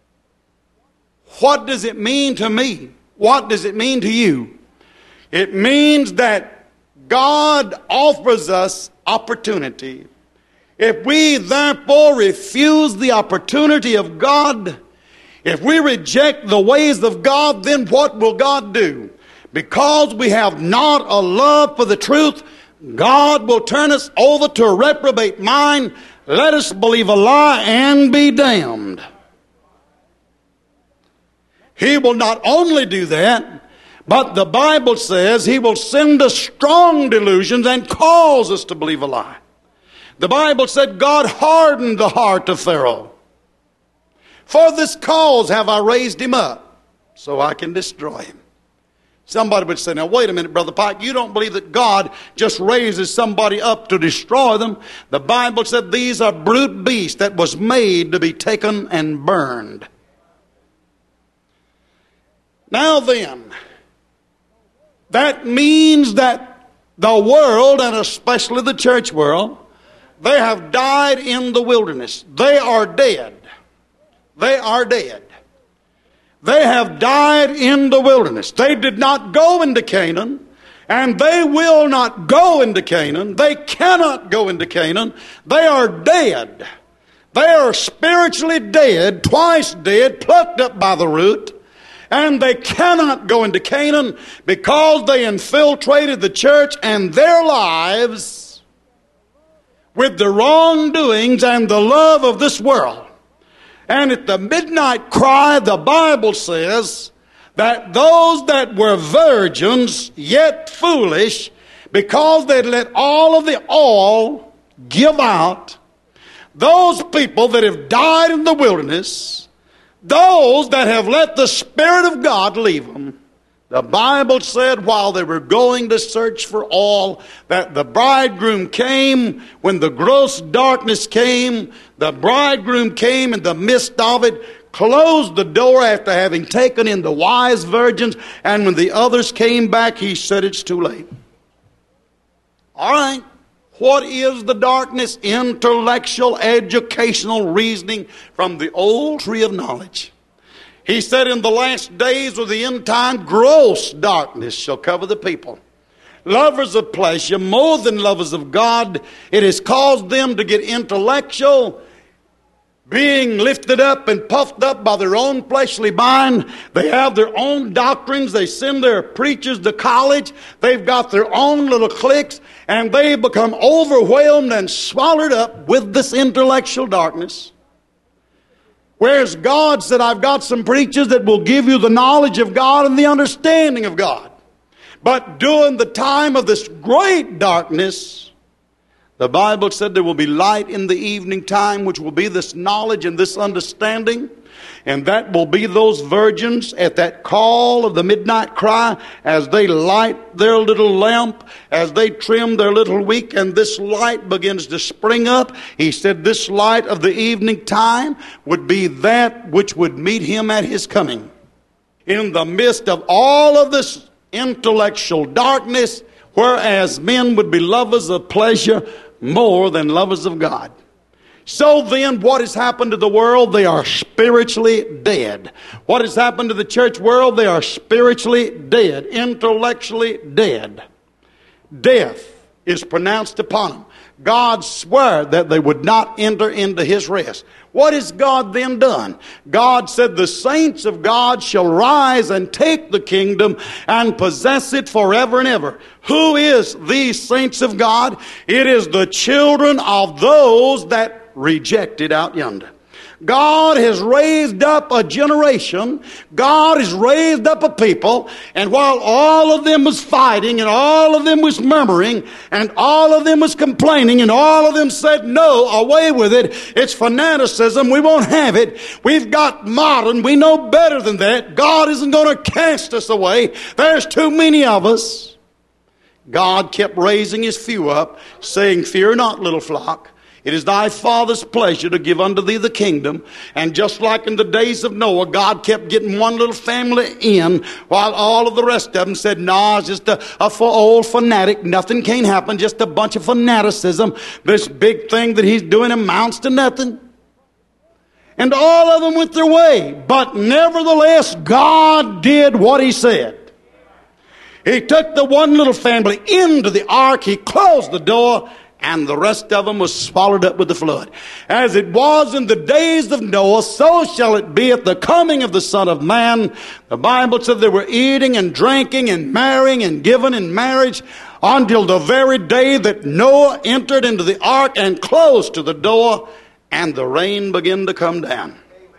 What does it mean to me? What does it mean to you? It means that God offers us opportunity. If we therefore refuse the opportunity of God, if we reject the ways of God, then what will God do? Because we have not a love for the truth, God will turn us over to a reprobate mind. Let us believe a lie and be damned. He will not only do that, but the Bible says He will send us strong delusions and cause us to believe a lie. The Bible said God hardened the heart of Pharaoh. For this cause have I raised him up, so I can destroy him. Somebody would say, now wait a minute, Brother Pike, you don't believe that God just raises somebody up to destroy them. The Bible said these are brute beasts that was made to be taken and burned. Now then, that means that the world, and especially the church world, they have died in the wilderness. They are dead. They are dead. They have died in the wilderness. They did not go into Canaan, and they will not go into Canaan. They cannot go into Canaan. They are dead. They are spiritually dead, twice dead, plucked up by the root. And they cannot go into Canaan because they infiltrated the church and their lives with the wrongdoings and the love of this world. And at the midnight cry, the Bible says that those that were virgins, yet foolish, because they'd let all of the oil give out, those people that have died in the wilderness, those that have let the Spirit of God leave them, The Bible said while they were going to search for oil, that the bridegroom came. When the gross darkness came, the bridegroom came in the midst of it, closed the door after having taken in the wise virgins, and when the others came back, he said, it's too late. All right. What is the darkness? Intellectual, educational reasoning from the old tree of knowledge. He said, in the last days of the end time, gross darkness shall cover the people. Lovers of pleasure, more than lovers of God. It has caused them to get intellectual, being lifted up and puffed up by their own fleshly mind. They have their own doctrines. They send their preachers to college. They've got their own little cliques, and they become overwhelmed and swallowed up with this intellectual darkness. Whereas God said, I've got some preachers that will give you the knowledge of God and the understanding of God. But during the time of this great darkness, the Bible said there will be light in the evening time, which will be this knowledge and this understanding. And that will be those virgins at that call of the midnight cry, as they light their little lamp, as they trim their little wick, and this light begins to spring up. He said this light of the evening time would be that which would meet him at his coming. In the midst of all of this intellectual darkness, whereas men would be lovers of pleasure more than lovers of God. So then, what has happened to the world? They are spiritually dead. What has happened to the church world? They are spiritually dead, intellectually dead. Death is pronounced upon them. God swore that they would not enter into his rest. What has God then done? God said, the saints of God shall rise and take the kingdom and possess it forever and ever. Who is these saints of God? It is the children of those that rejected out yonder. God has raised up a generation. God has raised up a people. And while all of them was fighting and all of them was murmuring and all of them was complaining and all of them said, no, away with it. It's fanaticism. We won't have it. We've got modern. We know better than that. God isn't going to cast us away. There's too many of us. God kept raising his few up, saying, fear not, little flock. It is thy Father's pleasure to give unto thee the kingdom. And just like in the days of Noah, God kept getting one little family in, while all of the rest of them said, nah, it's just a, a old fanatic. Nothing can happen. Just a bunch of fanaticism. This big thing that he's doing amounts to nothing. And all of them went their way. But nevertheless, God did what he said. He took the one little family into the ark. He closed the door. And the rest of them was swallowed up with the flood. As it was in the days of Noah, so shall it be at the coming of the Son of Man. The Bible said they were eating and drinking and marrying and giving in marriage until the very day that Noah entered into the ark and closed to the door, and the rain began to come down.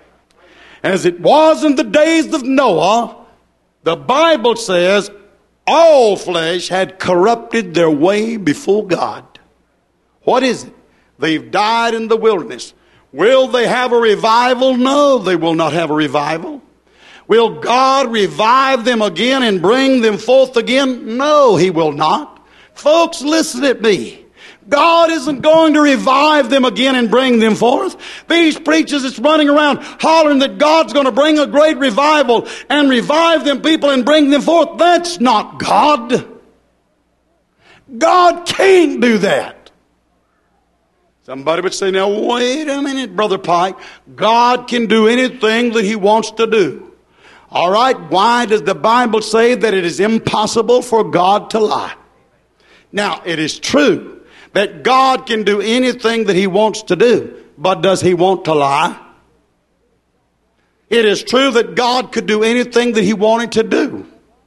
As it was in the days of Noah, the Bible says all flesh had corrupted their way before God. What is it? They've died in the wilderness. Will they have a revival? No, they will not have a revival. Will God revive them again and bring them forth again? No, he will not. Folks, listen at me. God isn't going to revive them again and bring them forth. These preachers that's running around hollering that God's going to bring a great revival and revive them people and bring them forth, that's not God. God can't do that. Somebody would say, now wait a minute, Brother Pike. God can do anything that he wants to do. All right, why does the Bible say that it is impossible for God to lie? Now, it is true that God can do anything that he wants to do, but does he want to lie? It is true that God could do anything that he wanted to do.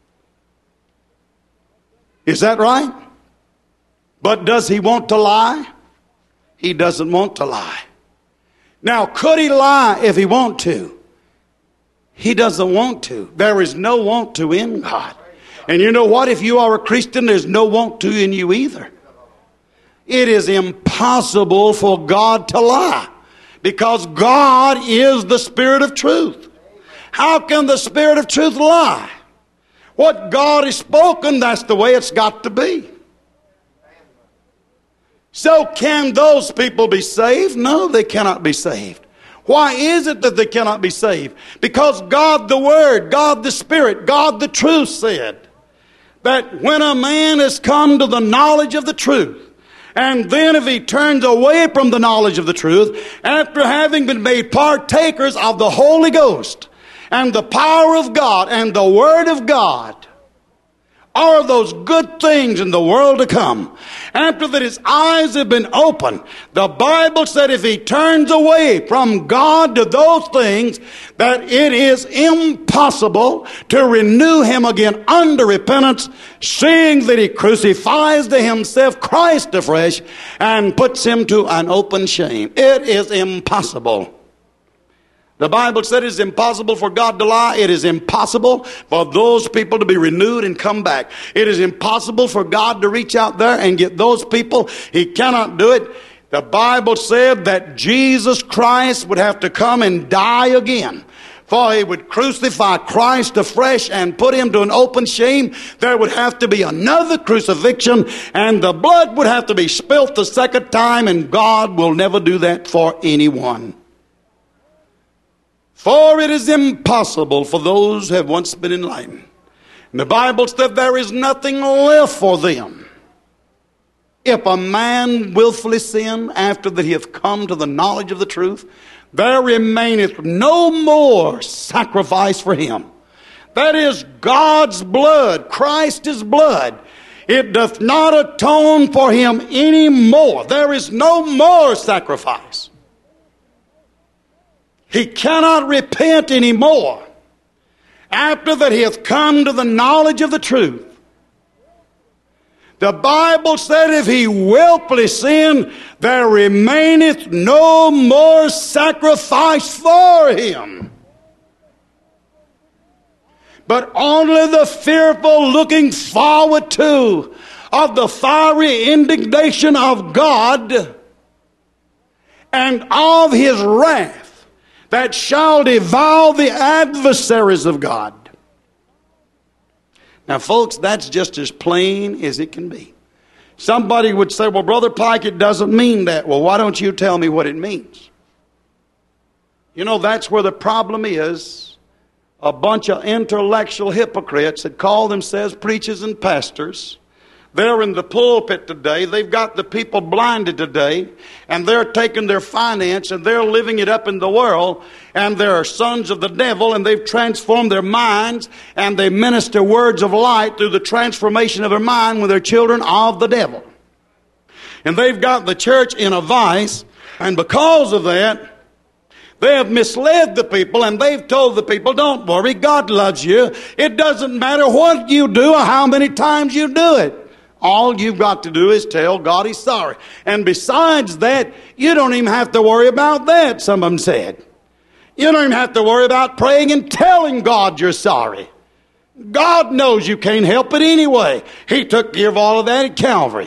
Is that right? But does he want to lie? He doesn't want to lie. Now, could he lie if he want to? He doesn't want to. There is no want to in God. And you know what? If you are a Christian, there's no want to in you either. It is impossible for God to lie, because God is the Spirit of truth. How can the Spirit of truth lie? What God has spoken, that's the way it's got to be. So can those people be saved? No, they cannot be saved. Why is it that they cannot be saved? Because God the Word, God the Spirit, God the truth said that when a man has come to the knowledge of the truth, and then if he turns away from the knowledge of the truth, after having been made partakers of the Holy Ghost and the power of God and the Word of God, are those good things in the world to come. After that his eyes have been opened, the Bible said if he turns away from God to those things, that it is impossible to renew him again under repentance, seeing that he crucifies to himself Christ afresh and puts him to an open shame. It is impossible. The Bible said it is impossible for God to lie. It is impossible for those people to be renewed and come back. It is impossible for God to reach out there and get those people. He cannot do it. The Bible said that Jesus Christ would have to come and die again. For he would crucify Christ afresh and put him to an open shame. There would have to be another crucifixion, and the blood would have to be spilt the second time, and God will never do that for anyone. For it is impossible for those who have once been enlightened. And the Bible said there is nothing left for them. If a man willfully sin after that he hath come to the knowledge of the truth, there remaineth no more sacrifice for him. That is God's blood, Christ's blood. It doth not atone for him any more. There is no more sacrifice. He cannot repent anymore after that he hath come to the knowledge of the truth. The Bible said if he willfully sin, there remaineth no more sacrifice for him, but only the fearful looking forward to of the fiery indignation of God and of his wrath, that shall devour the adversaries of God. Now, folks, that's just as plain as it can be. Somebody would say, well, Brother Pike, it doesn't mean that. Well, why don't you tell me what it means? You know, that's where the problem is. A bunch of intellectual hypocrites that call themselves preachers and pastors. They're in the pulpit today. They've got the people blinded today. And they're taking their finance and they're living it up in the world. And they're sons of the devil, and they've transformed their minds. And they minister words of light through the transformation of their mind when they're children of the devil. And they've got the church in a vice. And because of that, they have misled the people, and they've told the people, don't worry, God loves you. It doesn't matter what you do or how many times you do it. All you've got to do is tell God he's sorry. And besides that, you don't even have to worry about that, some of them said. You don't even have to worry about praying and telling God you're sorry. God knows you can't help it anyway. He took care of all of that at Calvary.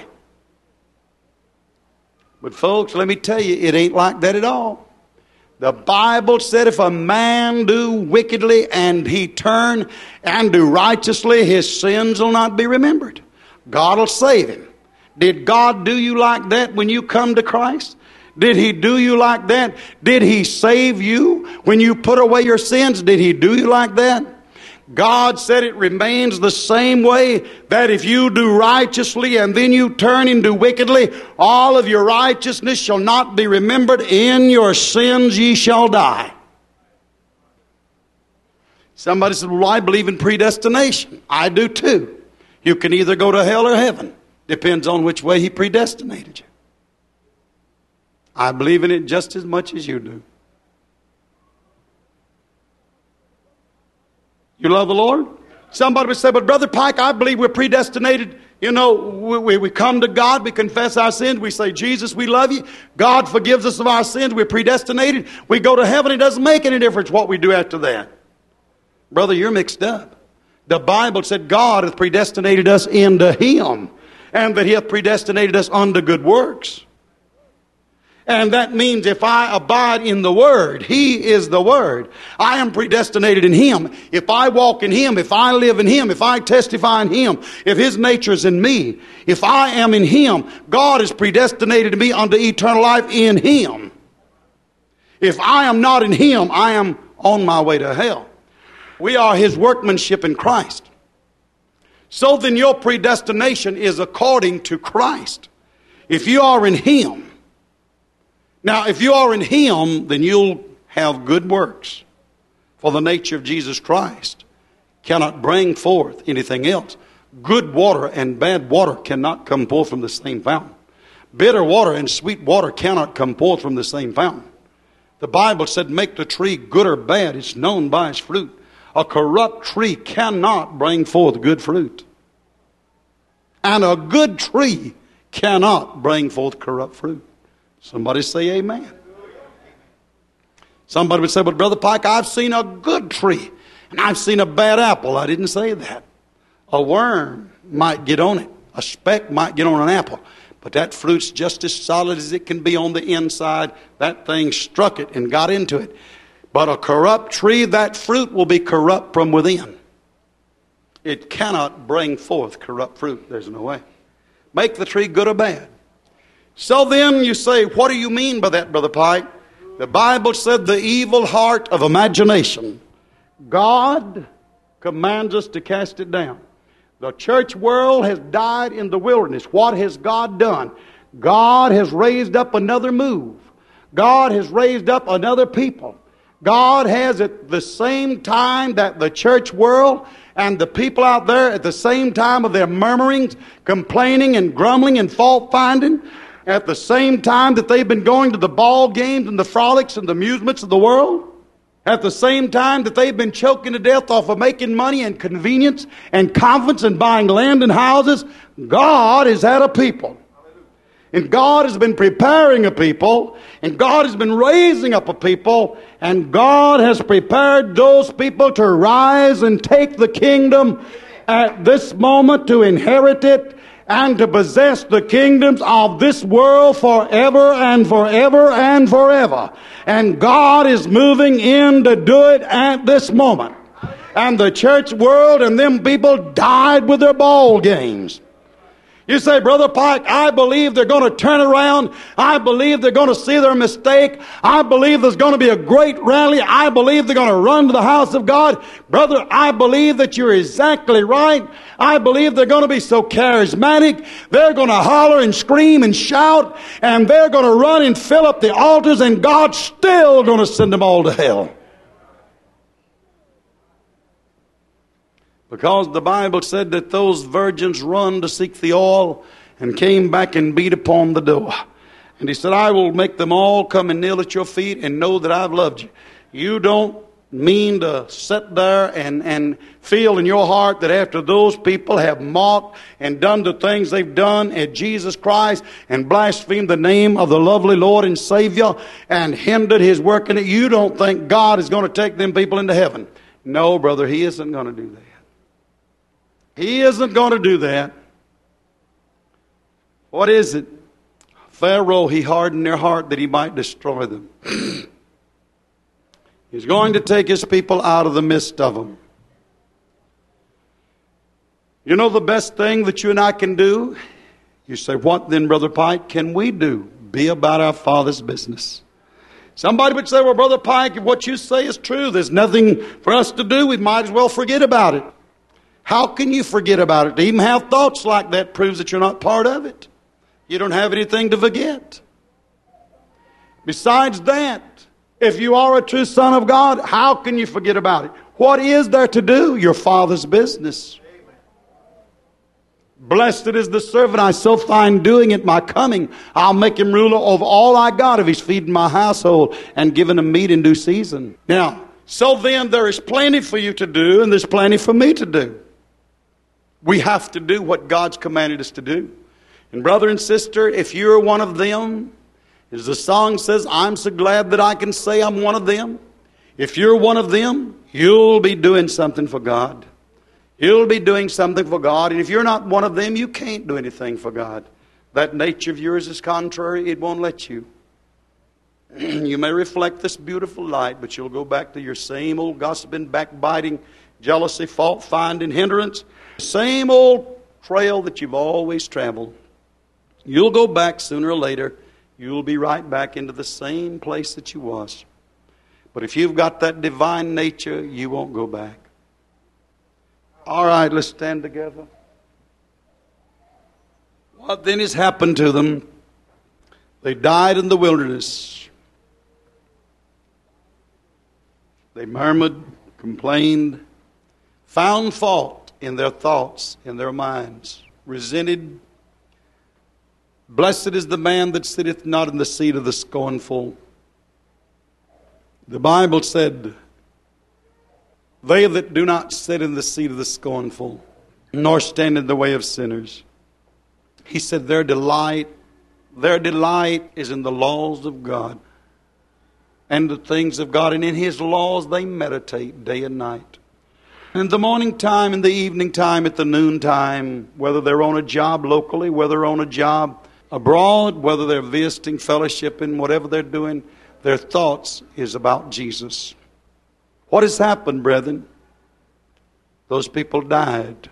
But folks, let me tell you, it ain't like that at all. The Bible said if a man do wickedly and he turn and do righteously, his sins will not be remembered. God will save him. Did God do you like that when you come to Christ? Did he do you like that? Did he save you when you put away your sins? Did he do you like that? God said it remains the same way, that if you do righteously and then you turn and do wickedly, all of your righteousness shall not be remembered. In your sins ye shall die. Somebody said, well, I believe in predestination. I do too. You can either go to hell or heaven. Depends on which way he predestinated you. I believe in it just as much as you do. You love the Lord? Somebody would say, but Brother Pike, I believe we're predestinated. You know, we, we, we come to God, we confess our sins, we say, Jesus, we love you. God forgives us of our sins, we're predestinated. We go to heaven, it doesn't make any difference what we do after that. Brother, you're mixed up. The Bible said God hath predestinated us into him, and that he hath predestinated us unto good works. And that means if I abide in the Word, He is the Word. I am predestinated in Him. If I walk in Him, if I live in Him, if I testify in Him, if His nature is in me, if I am in Him, God is predestinated me unto eternal life in Him. If I am not in Him, I am on my way to hell. We are His workmanship in Christ. So then your predestination is according to Christ. If you are in Him, now, if you are in Him, then you'll have good works. For the nature of Jesus Christ cannot bring forth anything else. Good water and bad water cannot come forth from the same fountain. Bitter water and sweet water cannot come forth from the same fountain. The Bible said, make the tree good or bad. It's known by its fruit. A corrupt tree cannot bring forth good fruit. And a good tree cannot bring forth corrupt fruit. Somebody say amen. Somebody would say, but Brother Pike, I've seen a good tree and I've seen a bad apple. I didn't say that. A worm might get on it. A speck might get on an apple. But that fruit's just as solid as it can be on the inside. That thing struck it and got into it. But a corrupt tree, that fruit will be corrupt from within. It cannot bring forth corrupt fruit. There's no way. Make the tree good or bad. So then you say, what do you mean by that, Brother Pike? The Bible said the evil heart of imagination. God commands us to cast it down. The church world has died in the wilderness. What has God done? God has raised up another move. God has raised up another people. God has at the same time that the church world and the people out there at the same time of their murmurings, complaining and grumbling and fault finding, at the same time that they've been going to the ball games and the frolics and the amusements of the world, at the same time that they've been choking to death off of making money and convenience and comforts and buying land and houses, God has had a people. And God has been preparing a people, and God has been raising up a people, and God has prepared those people to rise and take the kingdom at this moment, to inherit it and to possess the kingdoms of this world forever and forever and forever. And God is moving in to do it at this moment. And the church world and them people died with their ball games. You say, Brother Pike, I believe they're going to turn around. I believe they're going to see their mistake. I believe there's going to be a great rally. I believe they're going to run to the house of God. Brother, I believe that you're exactly right. I believe they're going to be so charismatic. They're going to holler and scream and shout, and they're going to run and fill up the altars, and God's still going to send them all to hell. Because the Bible said that those virgins run to seek the oil and came back and beat upon the door. And He said, I will make them all come and kneel at your feet and know that I've loved you. You don't mean to sit there and, and feel in your heart that after those people have mocked and done the things they've done at Jesus Christ and blasphemed the name of the lovely Lord and Savior and hindered His work in it, you don't think God is going to take them people into heaven. No, brother, He isn't going to do that. He isn't going to do that. What is it? Pharaoh, he hardened their heart that he might destroy them. He's going to take his people out of the midst of them. You know the best thing that you and I can do? You say, what then, Brother Pike, can we do? Be about our Father's business. Somebody would say, well, Brother Pike, if what you say is true, there's nothing for us to do. We might as well forget about it. How can you forget about it? To even have thoughts like that proves that you're not part of it. You don't have anything to forget. Besides that, if you are a true son of God, how can you forget about it? What is there to do? Your Father's business. Blessed is the servant I so find doing at my coming. I'll make him ruler over all I got if he's feeding my household and giving him meat in due season. Now, so then there is plenty for you to do, and there's plenty for me to do. We have to do what God's commanded us to do. And brother and sister, if you're one of them, as the song says, I'm so glad that I can say I'm one of them. If you're one of them, you'll be doing something for God. You'll be doing something for God. And if you're not one of them, you can't do anything for God. That nature of yours is contrary. It won't let you. You may reflect this beautiful light, but you'll go back to your same old gossiping, backbiting, jealousy, fault finding, hindrance. Same old trail that you've always traveled. You'll go back sooner or later. You'll be right back into the same place that you was. But if you've got that divine nature, you won't go back. All right, let's stand together. What then has happened to them? They died in the wilderness. They murmured, complained, found fault in their thoughts, in their minds, resented. Blessed is the man that sitteth not in the seat of the scornful. The Bible said, they that do not sit in the seat of the scornful, nor stand in the way of sinners. He said their delight, their delight is in the laws of God and the things of God. And in His laws they meditate day and night. In the morning time, in the evening time, at the noon time, whether they're on a job locally, whether they're on a job abroad, whether they're visiting, fellowshipping, whatever they're doing, their thoughts is about Jesus. What has happened, brethren? Those people died.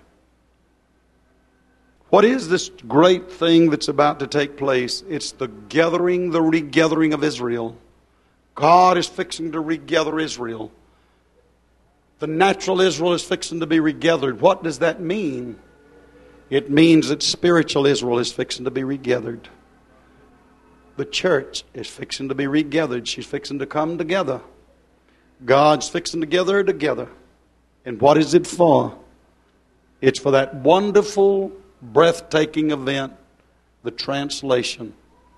What is this great thing that's about to take place? It's the gathering, the regathering of Israel. God is fixing to regather Israel. The natural Israel is fixing to be regathered. What does that mean? It means that spiritual Israel is fixing to be regathered. The church is fixing to be regathered. She's fixing to come together. God's fixing to gather her together. And what is it for? It's for that wonderful, breathtaking event, the translation.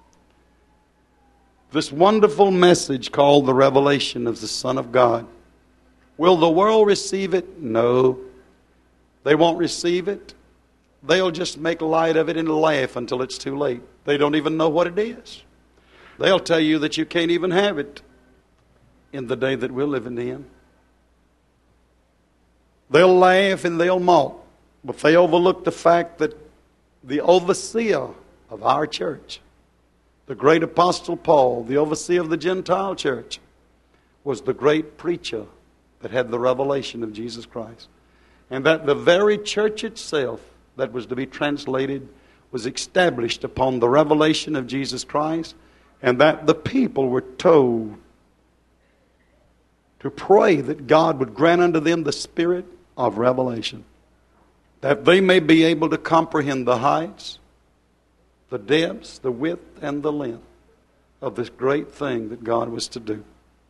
This wonderful message called the revelation of the Son of God. Will the world receive it? No. They won't receive it. They'll just make light of it and laugh until it's too late. They don't even know what it is. They'll tell you that you can't even have it in the day that we're living in. They'll laugh and they'll mock, but they overlook the fact that the overseer of our church, the great apostle Paul, the overseer of the Gentile church, was the great preacher that had the revelation of Jesus Christ. And that the very church itself that was to be translated was established upon the revelation of Jesus Christ, and that the people were told to pray that God would grant unto them the spirit of revelation, that they may be able to comprehend the heights, the depths, the width, and the length of this great thing that God was to do.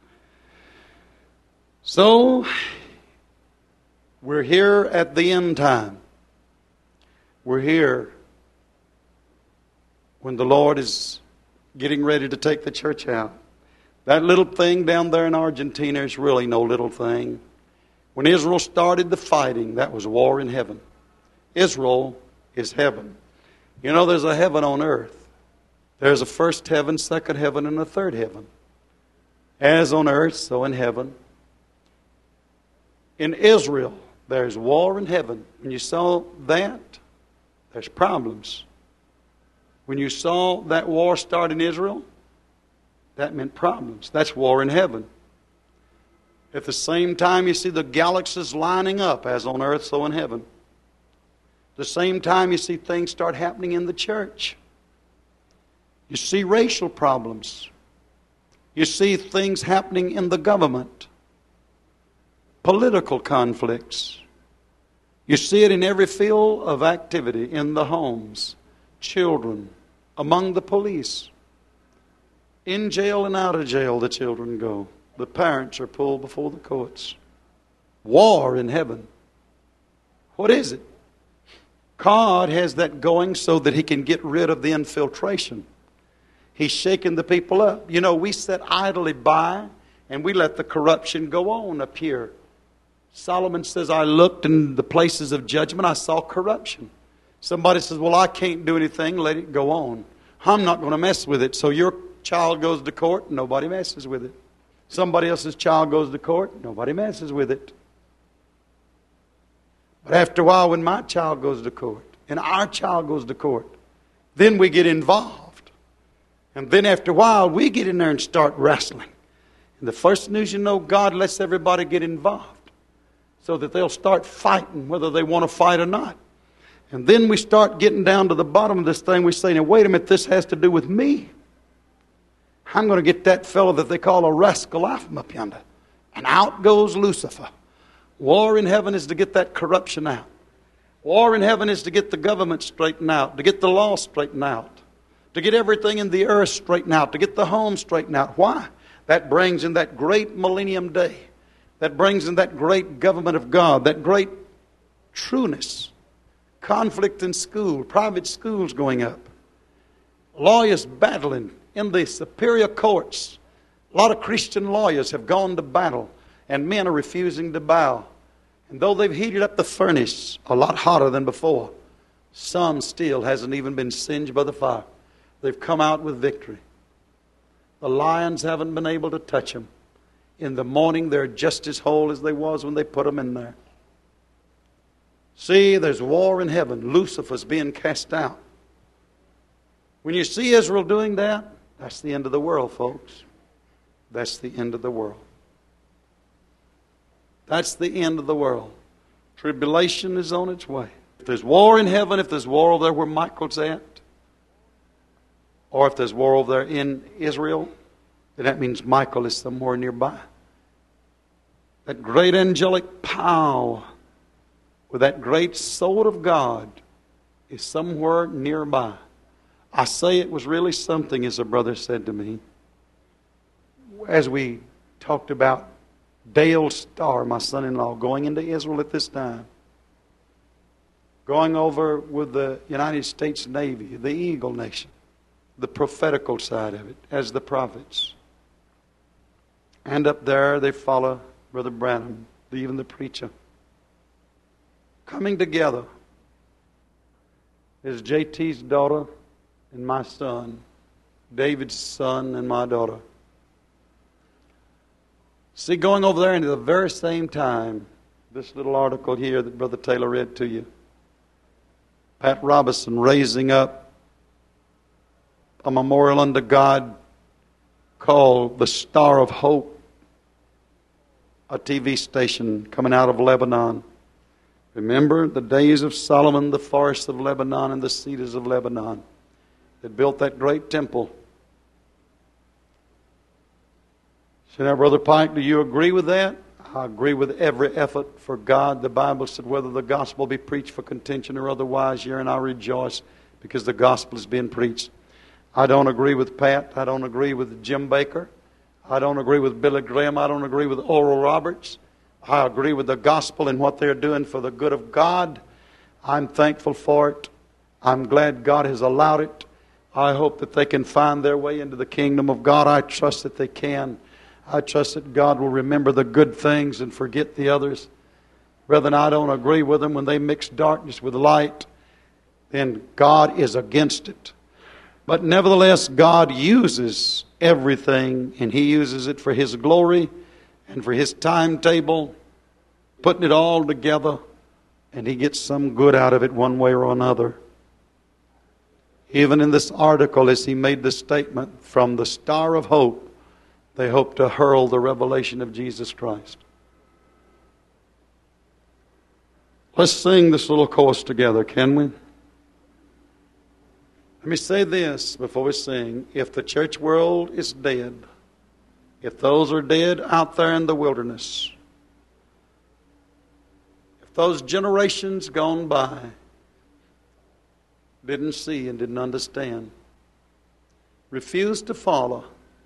So, we're here at the end time. We're here when the Lord is getting ready to take the church out. That little thing down there in Argentina is really no little thing. When Israel started the fighting, that was war in heaven. Israel is heaven. You know, there's a heaven on earth. There's a first heaven, second heaven, and a third heaven. As on earth, so in heaven. In Israel, there's war in heaven. When you saw that, there's problems. When you saw that war start in Israel, that meant problems. That's war in heaven. At the same time, you see the galaxies lining up, as on earth, so in heaven. At the same time, you see things start happening in the church. You see racial problems. You see things happening in the government. Political conflicts. You see it in every field of activity, in the homes, children, among the police. In jail and out of jail, the children go. The parents are pulled before the courts. War in heaven. What is it? God has that going so that He can get rid of the infiltration. He's shaking the people up. You know, we sit idly by and we let the corruption go on up here. Solomon says, I looked in the places of judgment, I saw corruption. Somebody says, well, I can't do anything, let it go on. I'm not going to mess with it. So your child goes to court, nobody messes with it. Somebody else's child goes to court, nobody messes with it. But after a while, when my child goes to court, and our child goes to court, then we get involved. And then after a while, we get in there and start wrestling. And the first news you know, God lets everybody get involved so that they'll start fighting whether they want to fight or not. And then we start getting down to the bottom of this thing. We say, now wait a minute, this has to do with me. I'm going to get that fellow that they call a rascal out from up yonder. And out goes Lucifer. War in heaven is to get that corruption out. War in heaven is to get the government straightened out, to get the law straightened out, to get everything in the earth straightened out, to get the home straightened out. Why? That brings in that great millennium day. That brings in that great government of God, that great trueness. Conflict in school, private schools going up. Lawyers battling in the superior courts. A lot of Christian lawyers have gone to battle, and men are refusing to bow. And though they've heated up the furnace a lot hotter than before, some still hasn't even been singed by the fire. They've come out with victory. The lions haven't been able to touch them. In the morning, they're just as whole as they was when they put them in there. See, there's war in heaven. Lucifer's being cast out. When you see Israel doing that, that's the end of the world, folks. That's the end of the world. That's the end of the world. Tribulation is on its way. If there's war in heaven, if there's war over there where Michael's at, or if there's war over there in Israel, then that means Michael is somewhere nearby. That great angelic power with that great sword of God is somewhere nearby. I say it was really something, as a brother said to me, as we talked about Dale Starr, my son-in-law, going into Israel at this time, going over with the United States Navy, the Eagle Nation, the prophetical side of it, as the prophets. And up there they follow Brother Branham, even the preacher, coming together as J T's daughter and my son, David's son and my daughter. See, going over there into the very same time, this little article here that Brother Taylor read to you, Pat Robertson raising up a memorial unto God called the Star of Hope, a T V station coming out of Lebanon. Remember the days of Solomon, the forests of Lebanon and the cedars of Lebanon that built that great temple. So now, Brother Pike, do you agree with that? I agree with every effort for God. The Bible said, whether the gospel be preached for contention or otherwise, yea, and I rejoice because the gospel is being preached. I don't agree with Pat. I don't agree with Jim Baker. I don't agree with Billy Graham. I don't agree with Oral Roberts. I agree with the gospel and what they're doing for the good of God. I'm thankful for it. I'm glad God has allowed it. I hope that they can find their way into the kingdom of God. I trust that they can. I trust that God will remember the good things and forget the others. Brethren, I don't agree with them when they mix darkness with light. Then God is against it. But nevertheless, God uses everything, and He uses it for His glory and for His timetable, putting it all together, and He gets some good out of it one way or another. Even in this article, as he made the statement, from the Star of Hope, they hope to hurl the revelation of Jesus Christ. Let's sing this little chorus together, can we? Let me say this before we sing. If the church world is dead, if those are dead out there in the wilderness, if those generations gone by didn't see and didn't understand, refused to follow,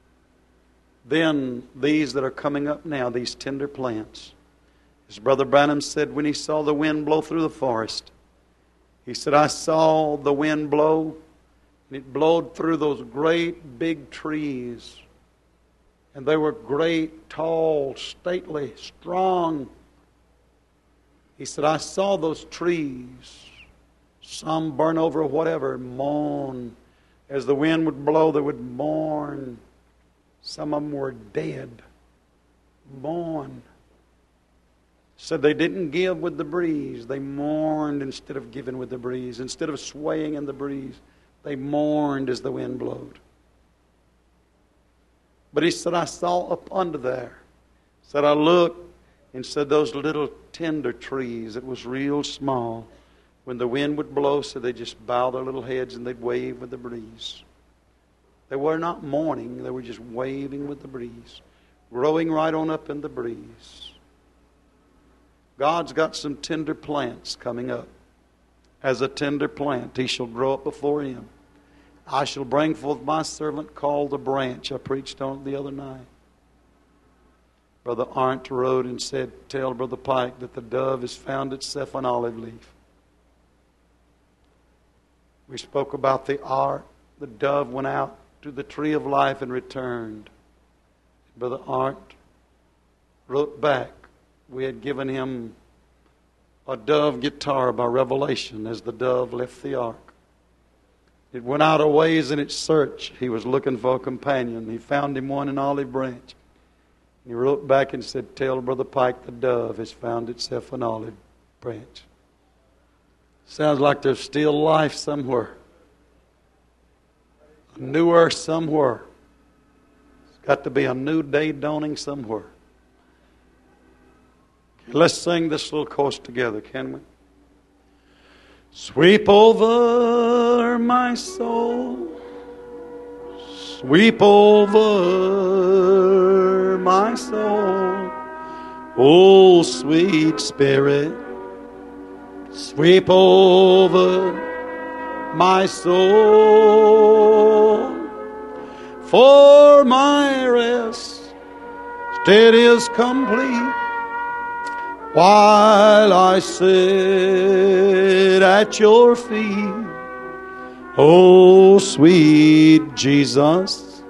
then these that are coming up now, these tender plants, as Brother Branham said when he saw the wind blow through the forest, he said, I saw the wind blow, and it blowed through those great big trees. And they were great, tall, stately, strong. He said, I saw those trees, some burn over or whatever, mourn. As the wind would blow, they would mourn. Some of them were dead, mourn. Said they didn't give with the breeze. They mourned instead of giving with the breeze. Instead of swaying in the breeze, they mourned as the wind blowed. But he said, I saw up under there. Said, I looked and said, those little tender trees, it was real small. When the wind would blow, so they just bow their little heads and they'd wave with the breeze. They were not mourning, they were just waving with the breeze. Growing right on up in the breeze. God's got some tender plants coming up. As a tender plant, he shall grow up before him. I shall bring forth my servant called the branch. I preached on it the other night. Brother Arndt wrote and said, tell Brother Pike that the dove has found itself an olive leaf. We spoke about the ark. The dove went out to the tree of life and returned. Brother Arndt wrote back. We had given him a dove guitar by revelation as the dove left the ark. It went out a ways in its search. He was looking for a companion. He found him one in olive branch. He wrote back and said, tell Brother Pike the dove has found itself an olive branch. Sounds like there's still life somewhere. A new earth somewhere. It's got to be a new day dawning somewhere. Let's sing this little chorus together, can we? Sweep over my soul. Sweep over my soul. Oh, sweet Spirit. Sweep over my soul. For my rest, it is complete. While I sit at your feet, oh sweet Jesus,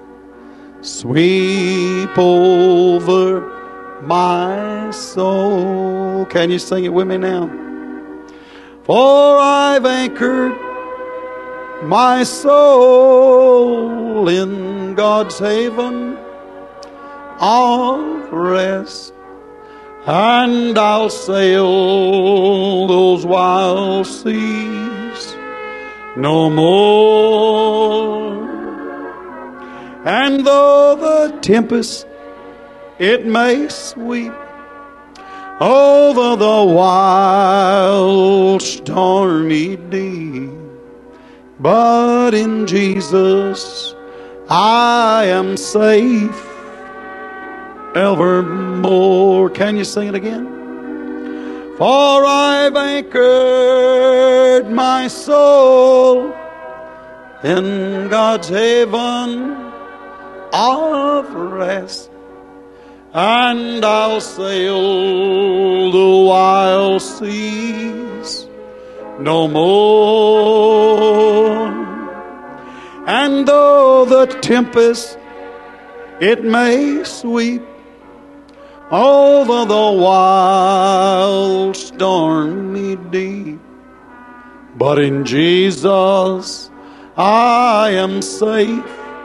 sweep over my soul. Can you sing it with me now? For I've anchored my soul in God's haven of rest. And I'll sail those wild seas no more. And though the tempest it may sweep over the wild stormy deep, but in Jesus I am safe evermore. Can you sing it again? For I've anchored my soul in God's haven of rest, and I'll sail the wild seas no more. And though the tempest it may sweep over the wild stormy deep, but in Jesus I am safe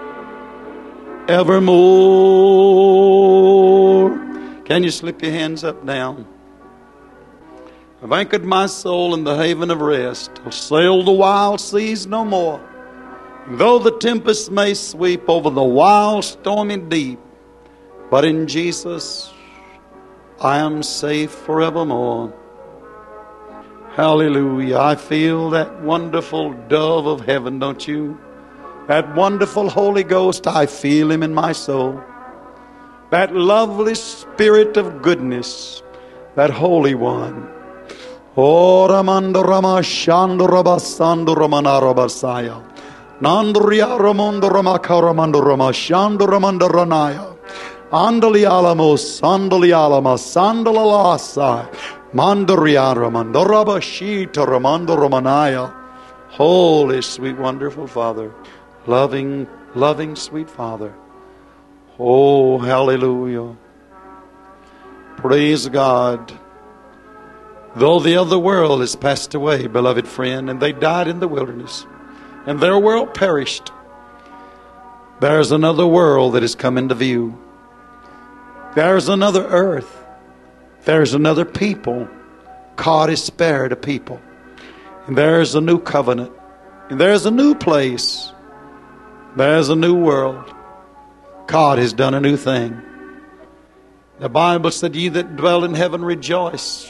evermore. Can you slip your hands up now? I've anchored my soul in the haven of rest. I'll sail the wild seas no more. Though the tempest may sweep over the wild stormy deep, but in Jesus I am safe forevermore. Hallelujah. I feel that wonderful dove of heaven, don't you? That wonderful Holy Ghost, I feel him in my soul. That lovely Spirit of goodness, that Holy One. Oh, Ramando Ramashando Rabasando Ramanarabasaya. Nandria Ramondo Ramakaramando Ramashando Ramanda Ranaya. Andali Alamos, Andali Alama, Sandalalasa, Mandaria Ramando Rabashita Ramando Ramanaya. Holy, sweet, wonderful Father. Loving, loving, sweet Father. Oh, hallelujah. Praise God. Though the other world has passed away, beloved friend, and they died in the wilderness, and their world perished, there's another world that has come into view. There's another earth. There's another people. God has spared a people. And there's a new covenant. And there's a new place. There's a new world. God has done a new thing. The Bible said, ye that dwell in heaven rejoice.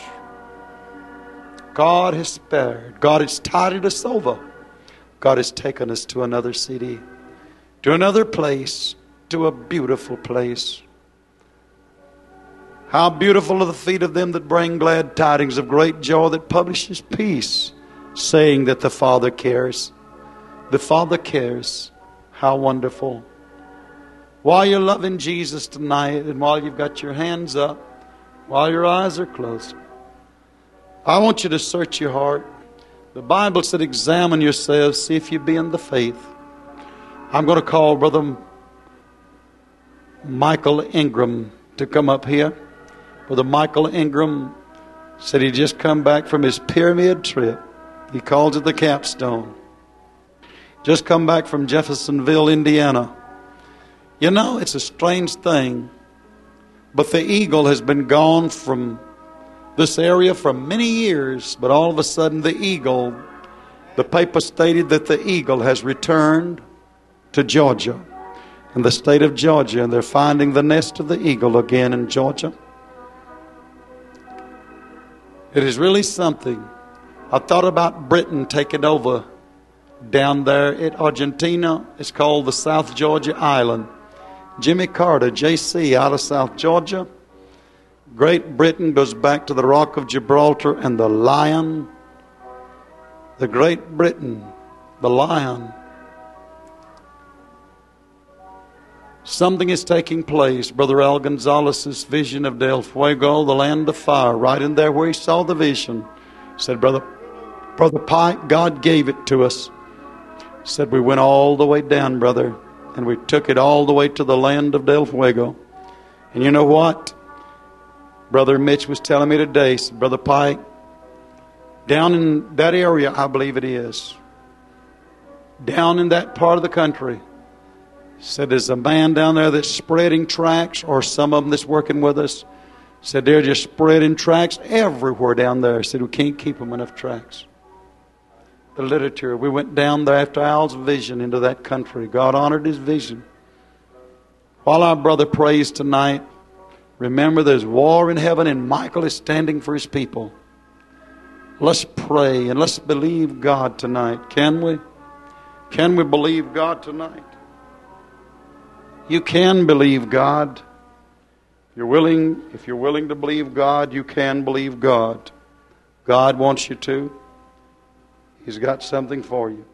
God has spared. God has tided us over. God has taken us to another city, to another place, to a beautiful place. How beautiful are the feet of them that bring glad tidings of great joy, that publishes peace, saying that the Father cares. The Father cares. How wonderful. While you're loving Jesus tonight, and while you've got your hands up, while your eyes are closed, I want you to search your heart. The Bible said, examine yourselves, see if you be in the faith. I'm going to call Brother Michael Ingram to come up here. Brother Michael Ingram said he just come back from his pyramid trip. He calls it the capstone. Just come back from Jeffersonville, Indiana. You know, it's a strange thing, but the eagle has been gone from this area for many years, but all of a sudden the eagle, the paper stated that the eagle has returned to Georgia, in the state of Georgia, and they're finding the nest of the eagle again in Georgia. It is really something. I thought about Britain taking over down there at Argentina. It's called the South Georgia Island. Jimmy Carter, J C, out of South Georgia. Great Britain goes back to the Rock of Gibraltar and the lion. The Great Britain, the lion. Something is taking place. Brother Al Gonzalez's vision of Del Fuego, the land of fire, right in there where he saw the vision, said, Brother, Brother Pike, God gave it to us. Said we went all the way down, brother, and we took it all the way to the land of Del Fuego. And you know what? Brother Mitch was telling me today, said, Brother Pike, down in that area, I believe it is, down in that part of the country, said there's a man down there that's spreading tracts, or some of them that's working with us, said they're just spreading tracts everywhere down there. Said we can't keep them enough tracts. The literature, we went down there after Al's vision into that country. God honored his vision. While our brother prays tonight, remember there's war in heaven and Michael is standing for his people. Let's pray and let's believe God tonight. Can we? Can we believe God tonight? You can believe God. If you're willing, if you're willing to believe God, you can believe God. God wants you to. He's got something for you.